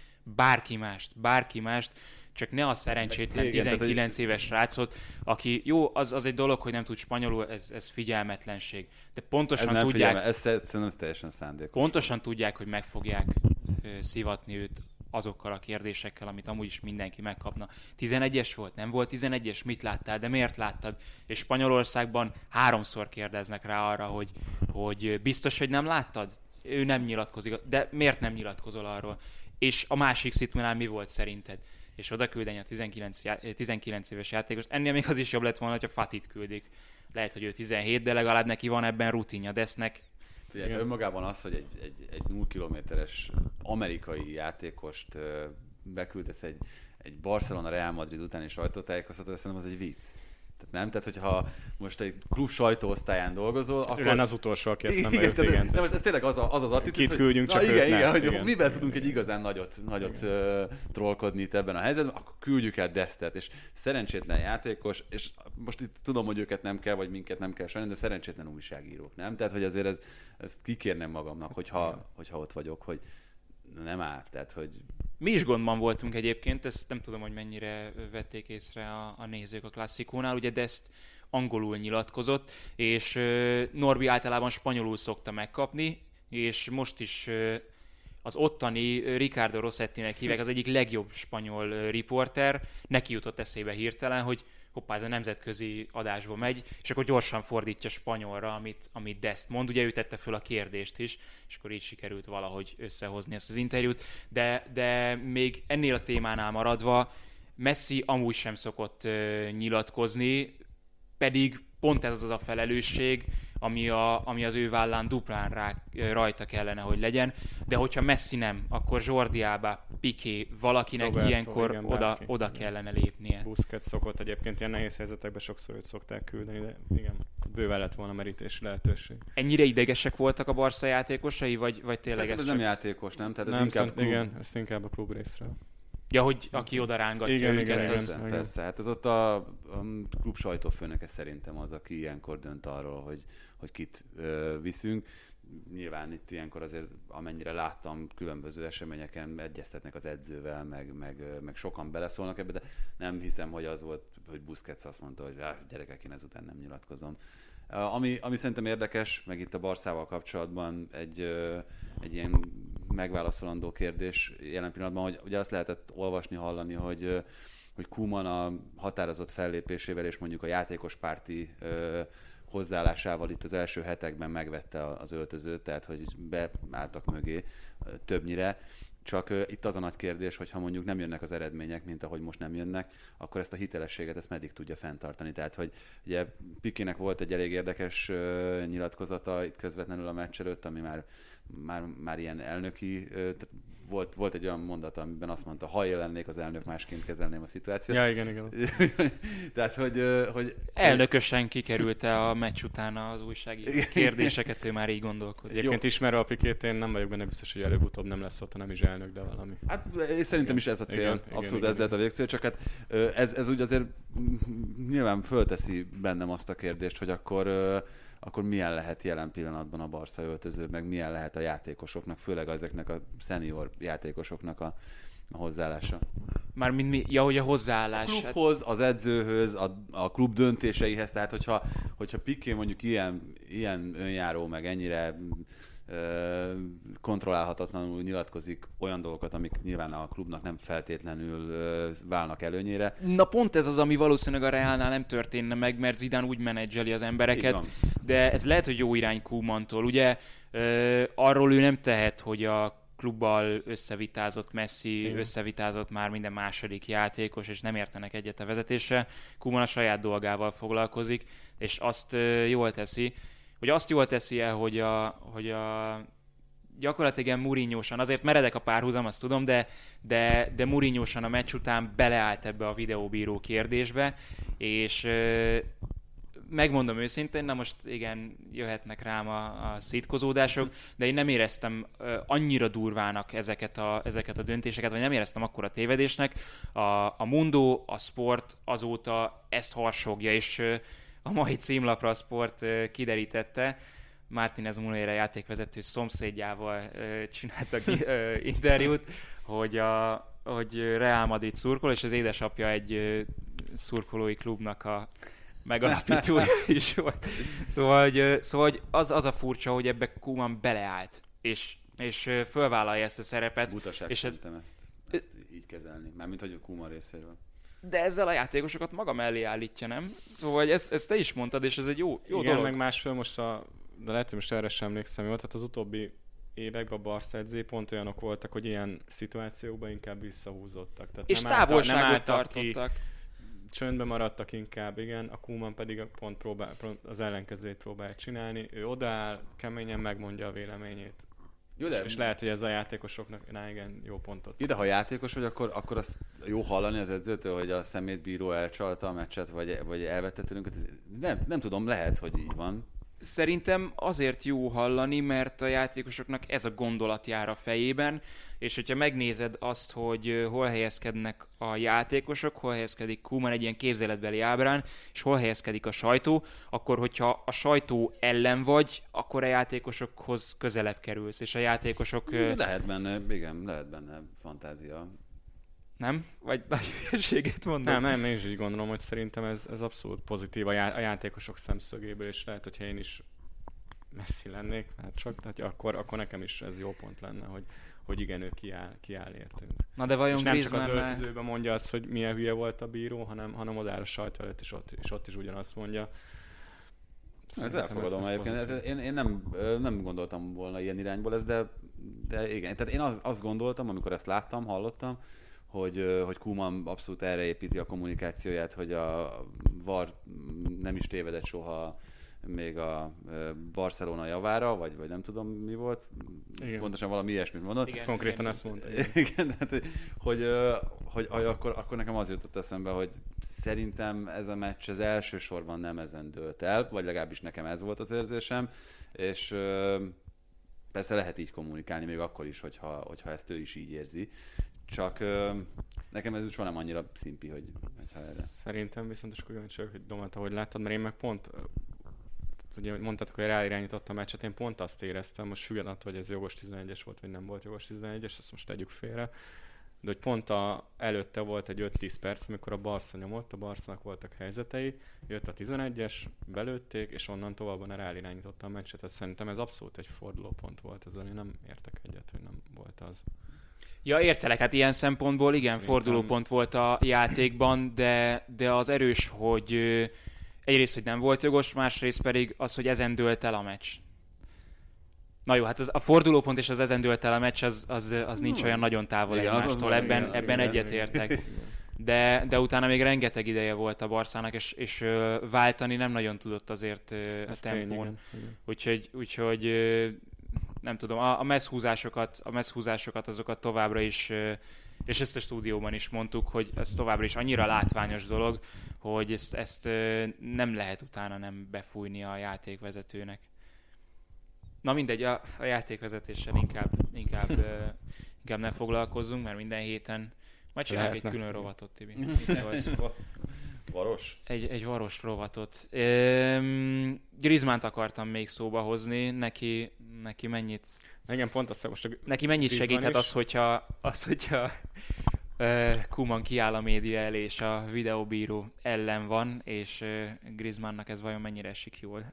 bárki mást, csak ne a szerencsétlen 19 éves srácot, aki jó, az egy dolog, hogy nem tud spanyolul, ez figyelmetlenség. De pontosan tudják... Ez teljesen szándékos. Pontosan tudják, hogy meg fogják szivatni őt azokkal a kérdésekkel, amit amúgy is mindenki megkapna. 11-es volt? Nem volt 11-es? Mit láttál? De miért láttad? És Spanyolországban 3-szor kérdeznek rá arra, hogy biztos, hogy nem láttad? Ő nem nyilatkozik. De miért nem nyilatkozol arról? És a másik szitúnál mi volt szerinted? És oda küldeni a 19 éves játékost. Ennél még az is jobb lett volna, hogyha Fatit küldik. Lehet, hogy ő 17, de legalább neki van ebben rutinja. Desznek önmagában az, hogy egy 0 kilométeres amerikai játékost beküldesz egy Barcelona Real Madrid utáni sajtótájékoztató, szerintem az egy vicc. Tehát nem? Tehát, hogyha most egy klub sajtóosztályán dolgozol, akkor... Ön az utolsó, aki ezt nem bejött, igen. Nem, ez tényleg az attitűd, Kit küldjünk, csak hogy mivel tudunk egy igazán nagyot trollkodni itt ebben a helyzetben, akkor küldjük el Destet, és szerencsétlen játékos, és most itt tudom, hogy őket nem kell, vagy minket nem kell sajnálni, de szerencsétlen újságírók, nem? Tehát, hogy azért ezt kikérnem magamnak, hogyha ott vagyok, hogy nem áll, tehát, hogy... Mi is gondban voltunk egyébként, ezt nem tudom, hogy mennyire vették észre a nézők a klasszikónál, ugye Dest angolul nyilatkozott, és Norbi általában spanyolul szokta megkapni, és most is az ottani Ricardo Rossettinek hívják, az egyik legjobb spanyol riporter, neki jutott eszébe hirtelen, hogy hoppá, ez a nemzetközi adásba megy, és akkor gyorsan fordítja spanyolra, amit Dest mond. Ugye ő tette föl a kérdést is, és akkor így sikerült valahogy összehozni ezt az interjút. De még ennél a témánál maradva, Messi amúgy sem szokott nyilatkozni, pedig pont ez az a felelősség, ami az ő vállán duplán rajta kellene, hogy legyen. De hogyha Messi nem, akkor Jordi Alba, Piqué, valakinek Roberto, ilyenkor igen, oda kellene lépnie. Busquets szokott egyébként ilyen nehéz helyzetekben sokszor őt szokták küldeni, de igen, bőven lett volna merítési lehetőség. Ennyire idegesek voltak a Barca játékosai, vagy tényleg ez csak... nem játékos, nem? Tehát ez nem, inkább klub... Igen, ezt inkább a klub részről. Ja, hogy aki oda rángatja őket. Persze. Hát ez ott a klub sajtófőnöke szerintem az, aki ilyenkor dönt arról, hogy kit viszünk. Nyilván itt ilyenkor azért, amennyire láttam, különböző eseményeken egyeztetnek az edzővel, meg sokan beleszólnak ebbe, de nem hiszem, hogy az volt, hogy Busquets azt mondta, hogy gyerekek, én ezután nem nyilatkozom. Ami szerintem érdekes, meg itt a Barszával kapcsolatban egy ilyen megválaszolandó kérdés jelen pillanatban, hogy ugye azt lehetett olvasni, hallani, hogy Koeman a határozott fellépésével és mondjuk a játékospárti hozzáállásával itt az első hetekben megvette az öltözőt, tehát hogy beálltak mögé többnyire. Csak itt az a nagy kérdés, hogy ha mondjuk nem jönnek az eredmények, mint ahogy most nem jönnek, akkor ezt a hitelességet ezt meddig tudja fenntartani. Tehát, hogy ugye Piquének volt egy elég érdekes nyilatkozata itt közvetlenül a meccs előtt, ami már ilyen elnöki, volt egy olyan mondata, amiben azt mondta, ha én lennék az elnök, másként kezelném a szituációt. Ja, igen. Tehát, hogy elnökösen kikerült-e a meccs után az újságíró kérdéseket, ő már így gondolkodik. Egyébként ismerve a Pikét, én nem vagyok benne biztos, hogy előbb-utóbb nem lesz ott, nem is elnök, de valami. Hát szerintem is ez a cél, abszolút ez lehet a végcél, csak hát ez úgy azért nyilván fölteszi bennem azt a kérdést, hogy akkor milyen lehet jelen pillanatban a Barca öltöző, meg milyen lehet a játékosoknak, főleg ezeknek a senior játékosoknak a hozzáállása. Mármint hogy a hozzáállás. A klubhoz, az edzőhöz, a klub döntéseihez, tehát hogyha Piqué mondjuk ilyen önjáró, meg ennyire kontrollálhatatlanul nyilatkozik olyan dolgokat, amik nyilván a klubnak nem feltétlenül válnak előnyére. Na pont ez az, ami valószínűleg a Realnál nem történne meg, mert Zidane úgy menedzseli az embereket, de ez lehet, hogy jó irány Koemantól. Ugye arról ő nem tehet, hogy a klubbal összevitázott Messi, összevitázott már minden második játékos, és nem értenek egyet a vezetése. Koeman a saját dolgával foglalkozik, és azt jól teszi. Hogy azt jól teszi-e, hogy a gyakorlatilag ilyen Mourinho-san, azért meredek a párhuzam, azt tudom, de Mourinho-san a meccs után beleállt ebbe a videóbíró kérdésbe, és megmondom őszintén, na most igen, jöhetnek rám a szitkozódások, de én nem éreztem annyira durvának ezeket a döntéseket, vagy nem éreztem akkora tévedésnek. A Mundo, a Sport azóta ezt harsogja, és a mai címlapra a Sport kiderítette, Martínez Muslera játékvezető szomszédjával csináltak interjút, hogy Real Madrid szurkol, és az édesapja egy szurkolói klubnak a megalapítója is volt. Szóval az a furcsa, hogy ebbe Koeman beleállt, és fölvállalja ezt a szerepet. Butaság és szerintem ezt. ezt így kezelni. Mármint, hogy a Koeman részéről. De ezzel a játékosokat maga mellé állítja, nem? Szóval ezt te is mondtad, és ez egy jó igen, dolog. meg másfél de lehet, hogy most erre sem emlékszem jól, tehát az utóbbi években a Barca edzői pont olyanok voltak, hogy ilyen szituációkban inkább visszahúzódtak. Tehát és távolságot tartottak. Csöndben maradtak inkább, igen, a Koeman pedig pont az ellenkezőjét próbál csinálni. Ő odaáll, keményen megmondja a véleményét. Jó, de és lehet, hogy ez a játékosoknak igen, jó pontot. Ide, ha játékos vagy, akkor azt jó hallani az edzőtől, hogy a szemétbíró elcsalta a meccset, vagy elvette tőlünk. Nem tudom, lehet, hogy így van. Szerintem azért jó hallani, mert a játékosoknak ez a gondolat jár a fejében, és hogyha megnézed azt, hogy hol helyezkednek a játékosok, hol helyezkedik Koeman egy ilyen képzeletbeli ábrán, és hol helyezkedik a sajtó, akkor hogyha a sajtó ellen vagy, akkor a játékosokhoz közelebb kerülsz, és a játékosok... Lehet benne fantázia. Nem? Vagy nagy hülyeséget mondom? Nem, én is így gondolom, hogy szerintem ez abszolút pozitív a játékosok szemszögéből, és lehet, hogyha én is Messi lennék, hát csak, tehát akkor nekem is ez jó pont lenne, hogy igen, ő kiáll értünk. Na de vajon és nem csak az Griezmann-nál... öltözőben mondja azt, hogy milyen hülye volt a bíró, hanem odáll a sajtó előtt, és ott is ugyanazt mondja. Ez elfogadom egyébként. Én nem gondoltam volna ilyen irányból ez, de igen. Tehát én azt gondoltam, amikor ezt láttam, hallottam, hogy Koeman abszolút erre építi a kommunikációját, hogy a VAR nem is tévedett soha még a Barcelona javára, vagy nem tudom mi volt. Igen. Pontosan valami ilyesmit mondott. Igen, konkrétan ezt mondta. Igen, hát, hogy akkor nekem az jutott eszembe, hogy szerintem ez a meccs az elsősorban nem ezen dőlt el, vagy legalábbis nekem ez volt az érzésem, és persze lehet így kommunikálni még akkor is, hogyha ezt ő is így érzi. Csak nekem ez úgy soha nem annyira szimpi, hogy erre. Szerintem viszont is kíváncsi vagyok, hogy Domat, ahogy láttad, mert én meg pont, ugye mondtátok, hogy ráirányított a meccset, én pont azt éreztem, most függetlenül, hogy ez jogos 11-es volt, vagy nem volt jogos 11-es, ezt most tegyük félre, de hogy pont előtte volt egy 5-10 perc, amikor a Barca nyomott, a Barcának voltak helyzetei, jött a 11-es, belőtték, és onnan tovább ráirányította a meccset. Tehát szerintem ez abszolút egy fordulópont volt, ezzel én nem értek egyet, hogy nem volt az. Ja, értelek, hát ilyen szempontból igen, szerintem fordulópont volt a játékban, de az erős, hogy egyrészt, hogy nem volt jogos, másrészt pedig az, hogy ezen dőlt el a meccs. Na jó, hát a fordulópont és az ezen dőlt el a meccs, az nincs olyan nagyon távol egymástól, ebben egyetértek. De utána még rengeteg ideje volt a Barszának, és váltani nem nagyon tudott azért a tempón. Úgyhogy nem tudom, a messzhúzásokat azokat továbbra is, és ezt a stúdióban is mondtuk, hogy ez továbbra is annyira látványos dolog, hogy ezt nem lehet utána nem befújni a játékvezetőnek. Na mindegy, a játékvezetéssel inkább ne foglalkozzunk, mert minden héten majd csináljuk egy külön rovatot, Tibi. Varos? Egy varos rovatot. Griezmannt akartam még szóba hozni, neki mennyit... Igen, pont azt most neki mennyit segíthet az, hogyha Koeman kiáll a média elé, és a videóbíró ellen van, és Griezmannnak ez vajon mennyire esik jól?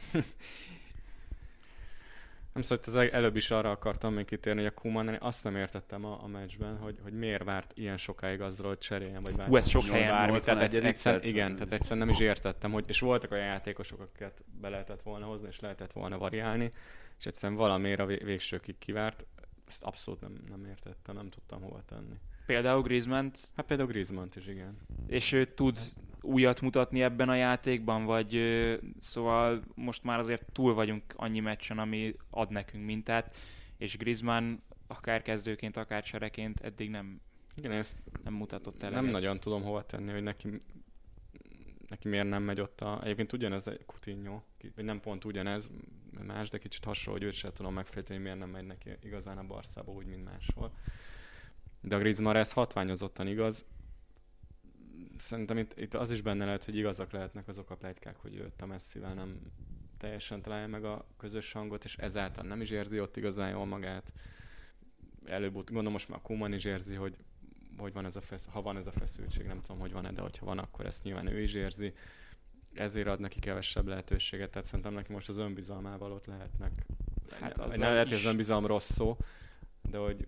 Nem szóval, az előbb is arra akartam még kitérni, hogy a Koeman, azt nem értettem a meccsben, hogy miért várt ilyen sokáig azzal, hogy cseréljen, vagy ez sok helyen volt. Tehát egyszerűen nem is értettem, és voltak olyan játékosok, akiket be lehetett volna hozni, és lehetett volna variálni, és egyszerűen valamiért a végsőkig kivárt. Ezt abszolút nem értettem, nem tudtam hova tenni. Például Griezmannt? Hát például Griezmannt is, igen. És ő tud újat mutatni ebben a játékban, vagy szóval most már azért túl vagyunk annyi meccsen, ami ad nekünk mintát, és Griezmann akár kezdőként, akár csereként eddig nem mutatott eleget. Nem nagyon tudom hova tenni, hogy neki miért nem megy ott egyébként ugyanez a Coutinho, vagy nem pont ugyanez, más, de kicsit hasonló, hogy őt sem tudom megfejteni, hogy miért nem megy neki igazán a Barszába úgy, mint máshol. De a Griezmannra ez hatványozottan igaz. Szerintem itt az is benne lehet, hogy igazak lehetnek azok a pletykák, hogy őt a Messivel nem teljesen találja meg a közös hangot, és ezáltal nem is érzi ott igazán jól magát. Előbb-utóbb, gondolom most már a Koeman is érzi, hogy van ez ha van ez a feszültség, nem tudom, hogy van-e, de hogyha van, akkor ezt nyilván ő is érzi. Ezért ad neki kevesebb lehetőséget, tehát szerintem neki most az önbizalmával ott lehetnek. Hát lehet, hogy az önbizalom rossz szó, de hogy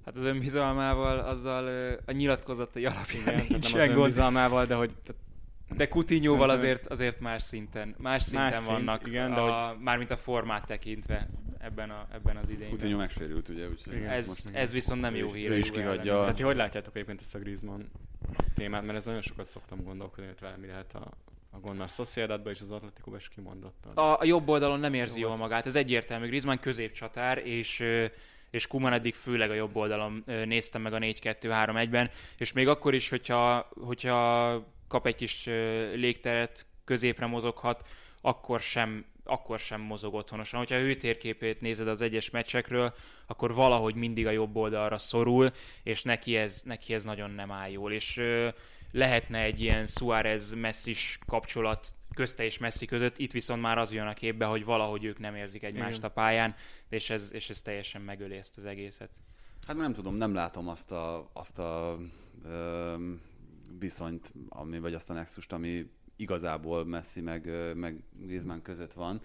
Hát az önbizalmával, azzal a nyilatkozatai alapján Igen, nincs nem az önbizalmával, de hogy... De Coutinhoval Szerintem- azért más szinten szint, vannak, igen, de mármint a formát tekintve ebben az idényben. Coutinho megsérült, ugye? Úgyhogy Igen. Ez viszont nem ő jó is- hír. ő a is Juve kihagyja. ellen. Tehát ti hogy látjátok egyébként ezt a Griezmann témát? Mert ez nagyon sokat szoktam gondolkodni, hogy vele mi lehet a gond. A Sociedadban és az Atleticóban is kimondottan. A jobb oldalon nem érzi Jó, jól az- magát, ez egyértelmű. Griezmann középcsatár, és Koeman eddig főleg a jobb oldalon néztem meg a 4-2-3-1-ben, és még akkor is, hogyha kap egy kis légteret, középre mozoghat, akkor sem mozog otthonosan. Hogyha ő térképét nézed az egyes meccsekről, akkor valahogy mindig a jobb oldalra szorul, és neki ez nagyon nem áll jól. És lehetne egy ilyen Suárez-Messis kapcsolat közte és Messi között, itt viszont már az jön a képbe, hogy valahogy ők nem érzik egymást Igen. a pályán, és ez teljesen megöli ezt az egészet. Hát nem tudom, nem látom azt a viszonyt, vagy azt a nexust, ami igazából Messi meg Griezmann között van.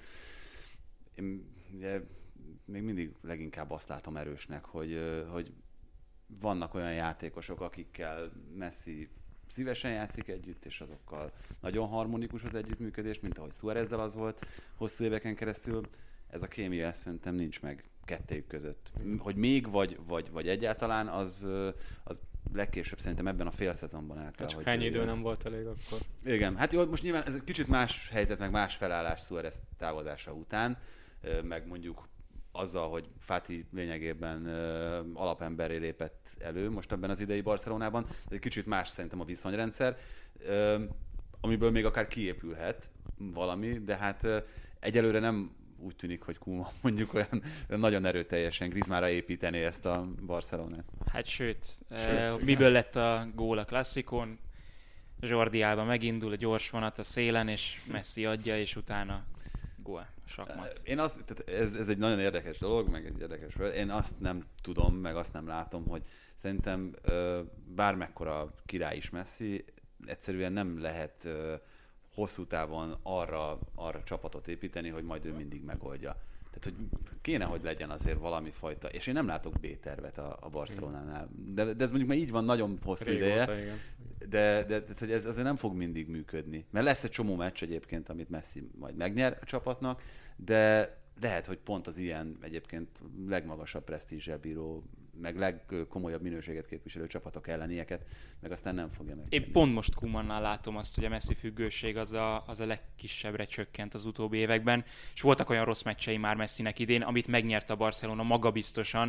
Én ugye még mindig leginkább azt látom erősnek, hogy vannak olyan játékosok, akikkel Messi szívesen játszik együtt, és azokkal nagyon harmonikus az együttműködés, mint ahogy Suárezzel az volt hosszú éveken keresztül. Ez a kémia szerintem nincs meg kettejük között. Hogy még vagy egyáltalán, az legkésőbb szerintem ebben a fél szezonban el kell, Csak hogy ennyi idő jöjjön. nem volt elég akkor. Igen, hát jó, most nyilván ez egy kicsit más helyzet, meg más felállás Suárez távozása után, meg mondjuk azzal, hogy Fati lényegében alapemberré lépett elő most ebben az idei Barcelonában. Ez egy kicsit más szerintem a viszonyrendszer, amiből még akár kiépülhet valami, de hát egyelőre nem úgy tűnik, hogy Koeman mondjuk olyan nagyon erőteljesen Griezmannra építeni ezt a Barcelonát. Hát sőt, miből lett a gól a klasszikon? Jordi Alba megindul, a gyors vonat a szélen, és Messi adja, és utána gól, sakmat. Tehát ez egy nagyon érdekes dolog, meg egy érdekes. Én azt nem tudom, meg azt nem látom, hogy szerintem bármekkora király is Messi, egyszerűen nem lehet hosszú távon arra csapatot építeni, hogy majd ő mindig megoldja. Tehát, hogy kéne, hogy legyen azért valami fajta, és én nem látok B-tervet a Barcelonánál. De ez mondjuk már így van nagyon hosszú ideje, igen. de hogy ez azért nem fog mindig működni. Mert lesz egy csomó meccs egyébként, amit Messi majd megnyer a csapatnak, de lehet, hogy pont az ilyen egyébként legmagasabb presztízsel bíró, meg legkomolyabb minőséget képviselő csapatok ellen ilyeket, meg aztán nem fogja meg. Én pont most Koemannál látom azt, hogy a Messi függőség az a legkisebbre csökkent az utóbbi években, és voltak olyan rossz meccsei már Messinek idén, amit megnyert a Barcelona magabiztosan.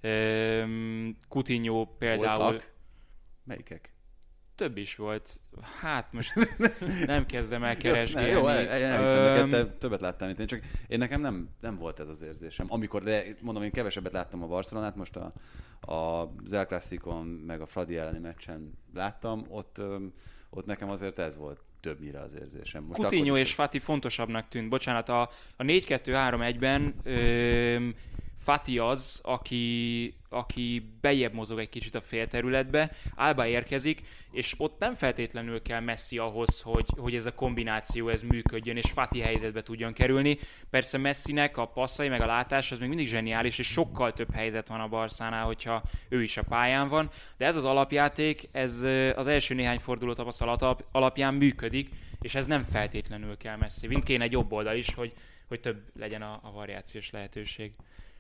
Coutinho például... Voltak? Melyikek? Több is volt. Hát most nem kezdem el keresni. Jó, elhiszem neked, többet láttam, mint én, csak én nekem nem volt ez az érzésem. Amikor, de mondom, én kevesebbet láttam a Barcelonát, most az El Clasicon meg a Fradi elleni meccsen láttam, ott nekem azért ez volt többnyire az érzésem. Most Coutinho és Fati fontosabbnak tűnt. Bocsánat, a 4-2-3-1-ben Fati az, aki bejjebb mozog egy kicsit a félterületbe, Alba érkezik, és ott nem feltétlenül kell Messi ahhoz, hogy ez a kombináció ez működjön, és Fati helyzetbe tudjon kerülni. Persze Messinek a passzai meg a látás az még mindig zseniális, és sokkal több helyzet van a Barszánál, hogyha ő is a pályán van, de ez az alapjáték, ez az első néhány forduló tapasztalat alapján működik, és ez nem feltétlenül kell Messi. Mint kéne egy jobb oldal is, hogy több legyen a variációs lehetőség.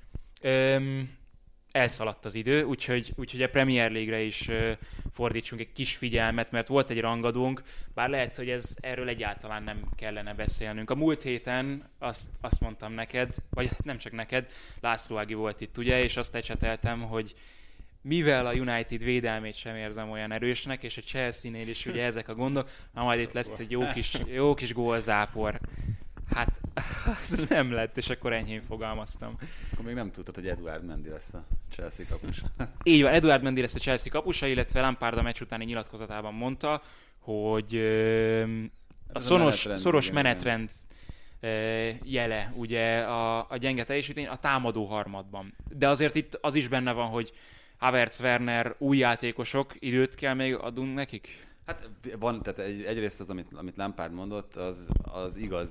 Elszaladt az idő, úgyhogy a Premier League-re is fordítsunk egy kis figyelmet, mert volt egy rangadónk, bár lehet, hogy erről egyáltalán nem kellene beszélnünk. A múlt héten azt mondtam neked, vagy nem csak neked, László Ági volt itt, ugye, és azt ecseteltem, hogy mivel a United védelmét sem érzem olyan erősnek, és a Chelsea-nél is ugye ezek a gondok, na majd itt lesz egy jó kis gólzápor. Hát, az nem lett, és akkor enyhén fogalmaztam. Akkor még nem tudtad, hogy Eduard Mendy lesz a Chelsea kapusa. Így van, Eduard Mendy lesz a Chelsea kapusa, illetve Lampard a meccs utáni nyilatkozatában mondta, hogy a szoros menetrend jele ugye a gyenge teljesítmény a támadó harmadban. De azért itt az is benne van, hogy Havertz, Werner, új játékosok, időt kell még adunk nekik? Hát van, tehát egyrészt az, amit Lampard mondott, az igaz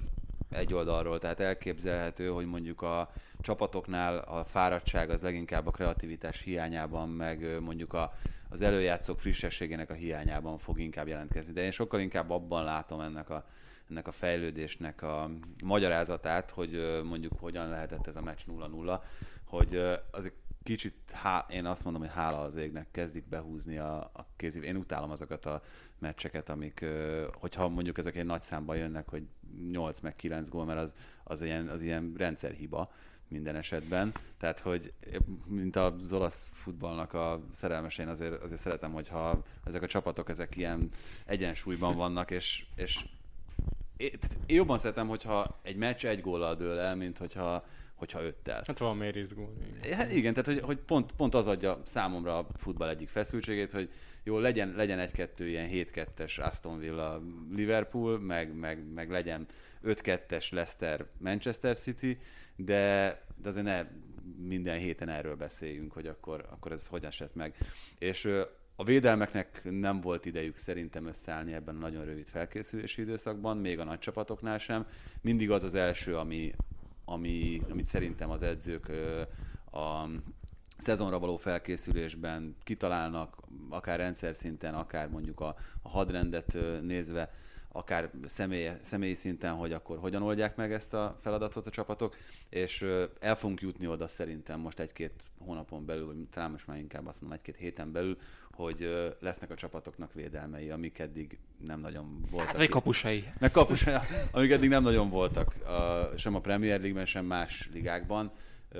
egy oldalról, tehát elképzelhető, hogy mondjuk a csapatoknál a fáradtság az leginkább a kreativitás hiányában, meg mondjuk az előjátszók frissességének a hiányában fog inkább jelentkezni. De én sokkal inkább abban látom ennek a fejlődésnek a magyarázatát, hogy mondjuk hogyan lehetett ez a meccs 0-0, hogy azért kicsit, én azt mondom, hogy hála az égnek kezdik behúzni a kézi. Én utálom azokat a meccseket, amik, hogyha mondjuk ezek egy nagy számban jönnek, hogy 8 meg 9 gól, mert az ilyen rendszerhiba minden esetben. Tehát, hogy mint az olasz futballnak a szerelmese, én azért szeretem, hogyha ezek a csapatok ezek ilyen egyensúlyban vannak, és én jobban szeretem, hogyha egy meccs egy góllal dől el, mint hogyha 5-tel. Hát van miért izgulni. Hát igen, tehát hogy pont az adja számomra a futball egyik feszültségét, hogy jó, legyen 1-2 ilyen 7-2-es Aston Villa Liverpool, meg legyen 5-2-es Leicester Manchester City, de azért ne minden héten erről beszéljünk, hogy akkor ez hogyan esett meg. És a védelmeknek nem volt idejük szerintem összeállni ebben a nagyon rövid felkészülési időszakban, még a nagy csapatoknál sem. Mindig az első, amit szerintem az edzők a szezonra való felkészülésben kitalálnak, akár rendszer szinten, akár mondjuk a hadrendet nézve, akár személyi szinten, hogy akkor hogyan oldják meg ezt a feladatot a csapatok, és el fogunk jutni oda szerintem most 1-2 hónapon belül, vagy talán most már inkább azt mondom 1-2 héten belül, hogy lesznek a csapatoknak védelmei, amik eddig nem nagyon voltak. Hát vagy kapusai. Meg kapusai, amik eddig nem nagyon voltak sem a Premier League-ben, sem más ligákban.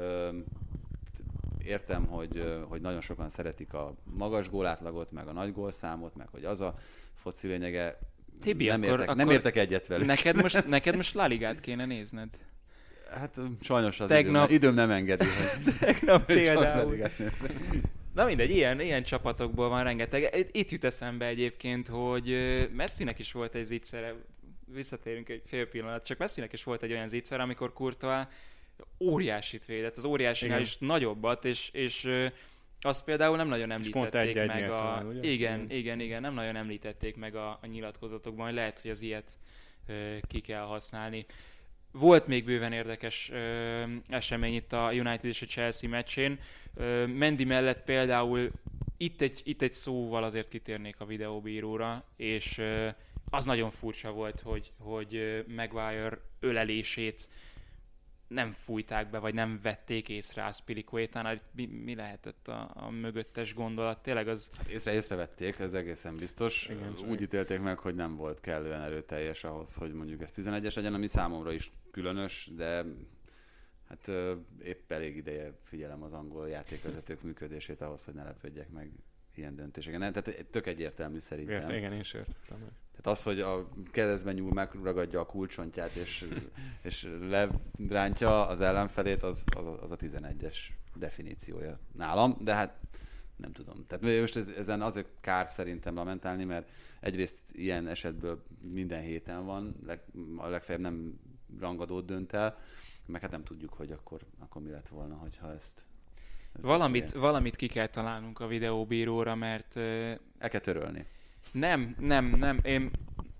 Értem, hogy nagyon sokan szeretik a magas gólátlagot, meg a nagy gólszámot, meg hogy az a foci lényege. Tibi, nem értek egyet velük. Neked most La Ligát kéne nézned. Hát sajnos az Tegnap... időm nem engedi. Tegnap például. Na mindegy, ilyen csapatokból van rengeteg. Itt jut eszembe egyébként, hogy Messinek is volt egy zicsere, visszatérünk egy fél pillanat, csak Messinek is volt egy olyan zicsere, amikor Courtois óriásit védett, az óriásinál is nagyobbat, és azt például nem nagyon említették meg Igen, nem nagyon említették meg a nyilatkozatokban, hogy lehet, hogy az ilyet ki kell használni. Volt még bőven érdekes esemény itt a United és a Chelsea meccsén. Mendy mellett például itt egy szóval azért kitérnék a videóbíróra, és az nagyon furcsa volt, hogy Maguire ölelését nem fújták be, vagy nem vették észre Azpilicuétánál. Mi lehetett a mögöttes gondolat? Tényleg az... Észrevették, ez egészen biztos. Igen, úgy ítélték meg, hogy nem volt kellően erőteljes ahhoz, hogy mondjuk ez 11-es legyen, ami számomra is különös, de hát épp elég ideje figyelem az angol játékvezetők működését ahhoz, hogy ne lepődjek meg ilyen döntéseken. Nem, tehát tök egyértelmű szerintem. Igen, én is értettem. Tehát az, hogy a keresztben nyúl, megragadja a kulcsontját, és lerántja az ellenfelét, az a 11-es definíciója nálam, de hát nem tudom. Tehát most ezen azért kár szerintem lamentálni, mert egyrészt ilyen esetből minden héten van, a legfeljebb nem rangadót dönt el, meg hát nem tudjuk, hogy akkor mi lett volna, hogyha ezt valamit ki kell találnunk a videóbíróra, mert... El kell törölni. Nem. Én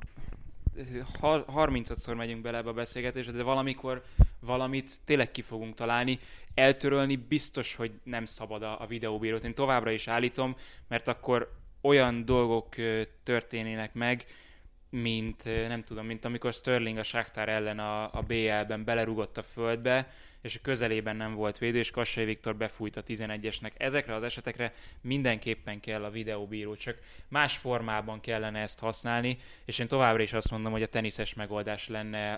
30-szor megyünk bele ebbe a beszélgetésbe, de valamit tényleg ki fogunk találni. Eltörölni biztos, hogy nem szabad a videóbírót. Én továbbra is állítom, mert akkor olyan dolgok történnének meg, mint amikor Sterling a Shakhtar ellen a BL-ben belerugott a földbe, és a közelében nem volt védő, és Kassai Viktor befújt a 11-esnek. Ezekre az esetekre mindenképpen kell a videóbíró, csak más formában kellene ezt használni, és én továbbra is azt mondom, hogy a teniszes megoldás lenne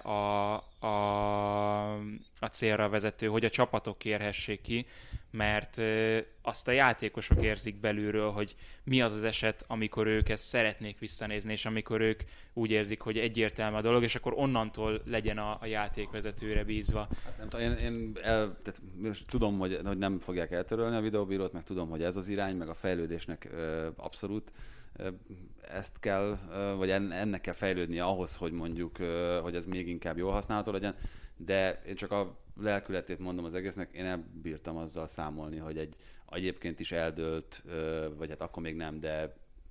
a célra vezető, hogy a csapatok kérhessék ki, mert azt a játékosok érzik belülről, hogy mi az az eset, amikor ők ezt szeretnék visszanézni, és amikor ők úgy érzik, hogy egyértelmű a dolog, és akkor onnantól legyen a játékvezetőre bízva. Hát nem tudom, tehát tudom, hogy nem fogják eltörölni a videóbírót, meg tudom, hogy ez az irány, meg a fejlődésnek abszolút ezt kell, vagy ennek kell fejlődnie ahhoz, hogy mondjuk, hogy ez még inkább jól használható legyen, de én csak a lelkületét mondom az egésznek, én elbírtam azzal számolni, hogy egy egyébként is eldőlt, vagy hát akkor még nem, de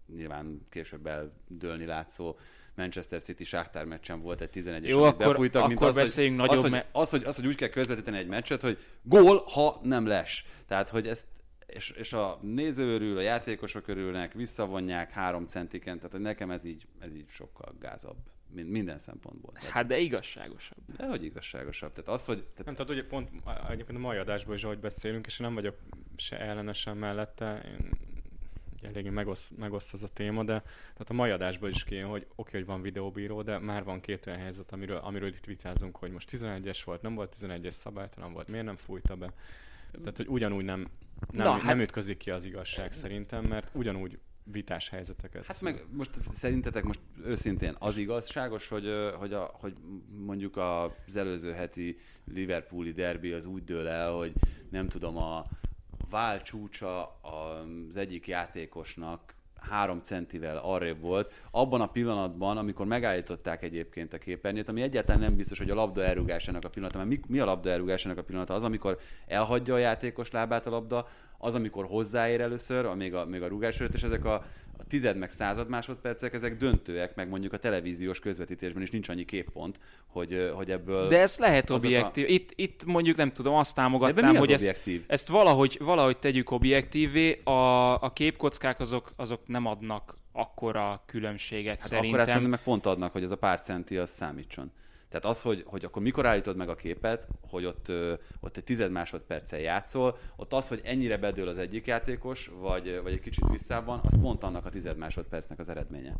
nyilván később eldőlni látszó Manchester City Shakhtar meccsen volt egy 11-es, jó, amit akkor befújtak, mint beszéljünk nagyobb... hogy úgy kell közvetíteni egy meccset, hogy gól, ha nem les. Tehát, hogy ezt és a néző örül, a játékosok örülnek, visszavonják 3 centiken, tehát nekem ez így sokkal gázabb. Minden szempontból. Hát de igazságosabb. De hogy igazságosabb. Tehát az, hogy... Nem, tehát ugye pont egyébként a mai adásból is, ahogy beszélünk, és én nem vagyok se ellenesen mellette, én eléggé megoszt ez a téma, de tehát a mai adásból is kijön, hogy oké, hogy van videóbíró, de már van 2 olyan helyzet, amiről itt vitázunk, hogy most 11-es volt, nem volt 11-es, szabálytalan volt, miért nem fújta be. Tehát, hogy ugyanúgy nem ütközik ki az igazság szerintem, mert ugyanúgy vitás helyzeteket. Hát meg most szerintetek most őszintén az igazságos, hogy mondjuk az előző heti Liverpooli derby az úgy dől el, hogy nem tudom, a vál csúcsa az egyik játékosnak 3 centivel arrébb volt, abban a pillanatban, amikor megállították egyébként a képernyőt, ami egyáltalán nem biztos, hogy a labda elrúgásának a pillanata, mert mi a labda elrúgásának a pillanata? Az, amikor elhagyja a játékos lábát a labda, az, amikor hozzáér először, még a rúgás előtt, és ezek a tized meg század másodpercek, ezek döntőek, meg mondjuk a televíziós közvetítésben is nincs annyi képpont, hogy ebből... De ez lehet objektív. Itt mondjuk nem tudom, azt támogatnám, hogy ezt valahogy tegyük objektívvé. A képkockák azok nem adnak akkora különbséget szerintem. Akkor ezt szerintem meg pont adnak, hogy ez a pár centi az számítson. Tehát az, hogy akkor mikor állítod meg a képet, hogy ott egy 10 másodperccel játszol, ott az, hogy ennyire bedől az egyik játékos, vagy egy kicsit visszában, az pont annak a 10 másodpercnek az eredménye.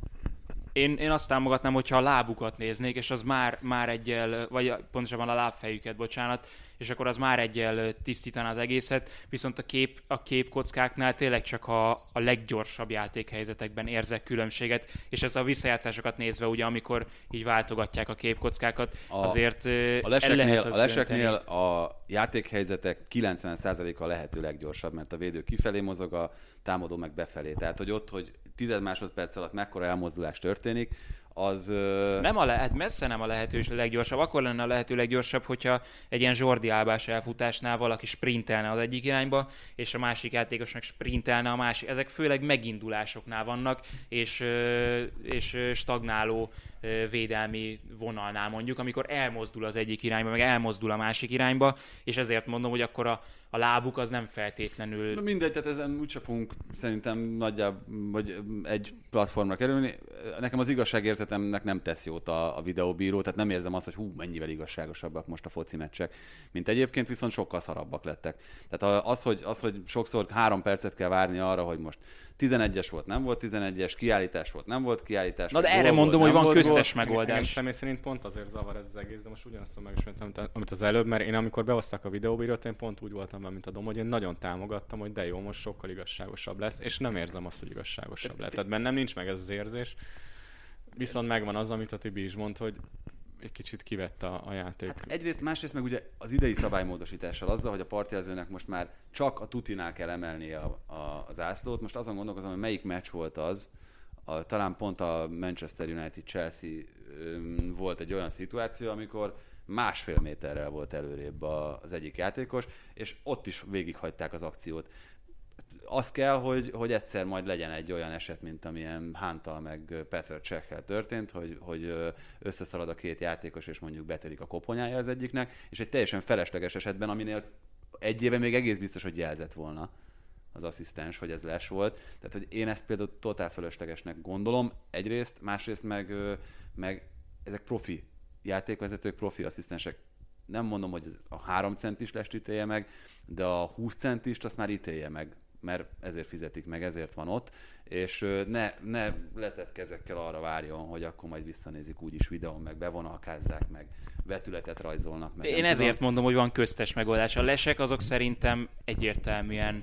Én azt támogatnám, hogyha a lábukat néznék, és az már egyel, vagy pontosabban a lábfejüket, bocsánat, és akkor az már egyel tisztítaná az egészet, viszont a képkockáknál tényleg csak a leggyorsabb játékhelyzetekben érzek különbséget, és ez a visszajátszásokat nézve, ugye, amikor így váltogatják a képkockákat, azért a leseknél a játékhelyzetek 90%-a lehető leggyorsabb, mert a védő kifelé mozog, a támadó meg befelé. Tehát, hogy ott, hogy 10 másodperc alatt mekkora elmozdulás történik, az... messze nem a lehető leggyorsabb. Akkor lenne a lehető leggyorsabb, hogyha egy ilyen Jordi Albás elfutásnál valaki sprintelne az egyik irányba, és a másik játékosnak sprintelne a másik. Ezek főleg megindulásoknál vannak, és stagnáló védelmi vonalnál mondjuk, amikor elmozdul az egyik irányba, meg elmozdul a másik irányba, és ezért mondom, hogy akkor a lábuk az nem feltétlenül... Na mindegy, tehát ezen úgyse fogunk szerintem nagyjából, vagy egy platformra kerülni. Nekem az igazságérzetemnek nem tesz jót a videóbíró, tehát nem érzem azt, hogy mennyivel igazságosabbak most a foci meccsek, mint egyébként, viszont sokkal szarabbak lettek. Tehát az, hogy sokszor 3 percet kell várni arra, hogy most 11-es volt, nem volt 11-es, kiállítás volt, nem volt kiállítás. Na de erre mondom, hogy van köztes megoldás. Engem személy szerint pont azért zavar ez az egész, de most ugyanazt tudom megismételni, amit az előbb, mert én amikor behozták a videóbírót, én pont úgy voltam vele, mint a Dom, hogy én nagyon támogattam, hogy de jó, most sokkal igazságosabb lesz, és nem érzem azt, hogy igazságosabb lett. Tehát bennem nincs meg ez az érzés. Viszont megvan az, amit a Tibi is mond, hogy egy kicsit kivett a játék. Hát egyrészt, másrészt meg ugye az idei szabálymódosítással azzal, hogy a partijelzőnek most már csak a tutinál kell emelnie az zászlót. Most azon gondolkozom, hogy melyik meccs volt az, talán pont a Manchester United-Chelsea volt egy olyan szituáció, amikor 1,5 méterrel volt előrébb az egyik játékos, és ott is végighagyták az akciót. Az kell, hogy egyszer majd legyen egy olyan eset, mint amilyen Hunttal meg Petr Cechel történt, hogy összeszalad a 2 játékos, és mondjuk betörik a koponyája az egyiknek, és egy teljesen felesleges esetben, aminél egy éve még egész biztos, hogy jelzett volna az asszisztens, hogy ez les volt. Tehát, hogy én ezt például totál feleslegesnek gondolom egyrészt, másrészt meg ezek profi játékvezetők, profi asszisztensek. Nem mondom, hogy a 3 centis lest ítélje meg, de a 20 centist azt már ítélje meg, mert ezért fizetik meg, ezért van ott, és ne letett kezekkel arra várjon, hogy akkor majd visszanézik úgyis videón, meg bevonalkázzák, meg vetületet rajzolnak. Meg én ezért mondom, hogy van köztes megoldás. A lesek azok szerintem egyértelműen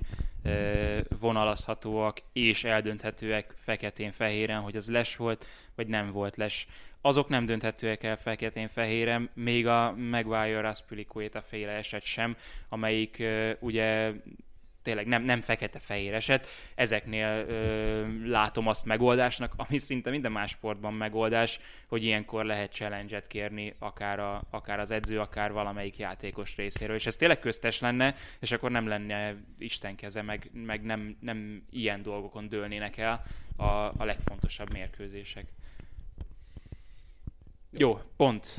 vonalazhatóak és eldönthetőek feketén-fehéren, hogy az les volt, vagy nem volt les. Azok nem dönthetőek el feketén-fehéren, még a Maguire-Azpilicueta féle eset sem, amelyik ugye tényleg nem fekete-fehér eset. Ezeknél látom azt megoldásnak, ami szinte minden más sportban megoldás, hogy ilyenkor lehet challenge-et kérni akár az edző, akár valamelyik játékos részéről. És ez tényleg köztes lenne, és akkor nem lenne Isten keze, meg nem ilyen dolgokon dőlnének el, a legfontosabb mérkőzések. Jó, pont.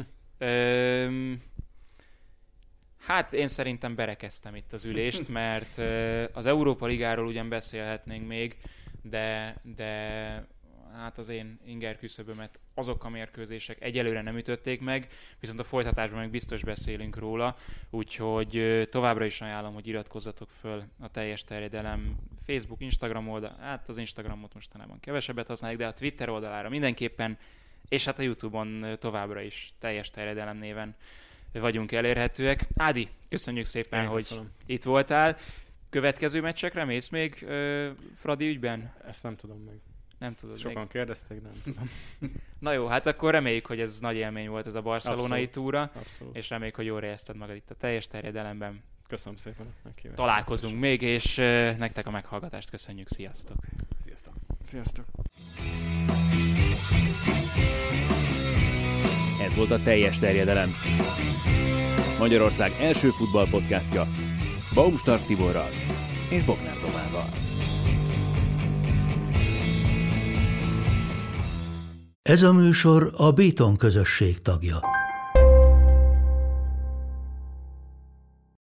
Hát én szerintem berekeztem itt az ülést, mert az Európa Ligáról ugyan beszélhetnénk még, de hát az én inger küszöbömet azok a mérkőzések egyelőre nem ütötték meg, viszont a folytatásban meg biztos beszélünk róla, úgyhogy továbbra is ajánlom, hogy iratkozzatok föl a Teljes Terjedelem Facebook, Instagram oldal, hát az Instagramot mostanában kevesebbet használjuk, de a Twitter oldalára mindenképpen, és hát a YouTube-on továbbra is Teljes Terjedelem néven vagyunk elérhetőek. Ádi, köszönjük szépen, hogy itt voltál. Következő meccsekre mész még Fradi ügyben? Ezt nem tudom meg. Nem tudod sokan még. Kérdezték, nem tudom. Na jó, hát akkor reméljük, hogy ez nagy élmény volt ez a barcelonai túra, és reméljük, hogy jól érezted magad itt a Teljes Terjedelemben. Köszönöm szépen a meghívást. Találkozunk még, és nektek a meghallgatást köszönjük. Sziasztok! Sziasztok! Sziasztok! Ez volt a Teljes Terjedelem. Magyarország első futballpodcastja Baumstark Tiborral és Bognár Domával. Ez a műsor a Béton közösség tagja.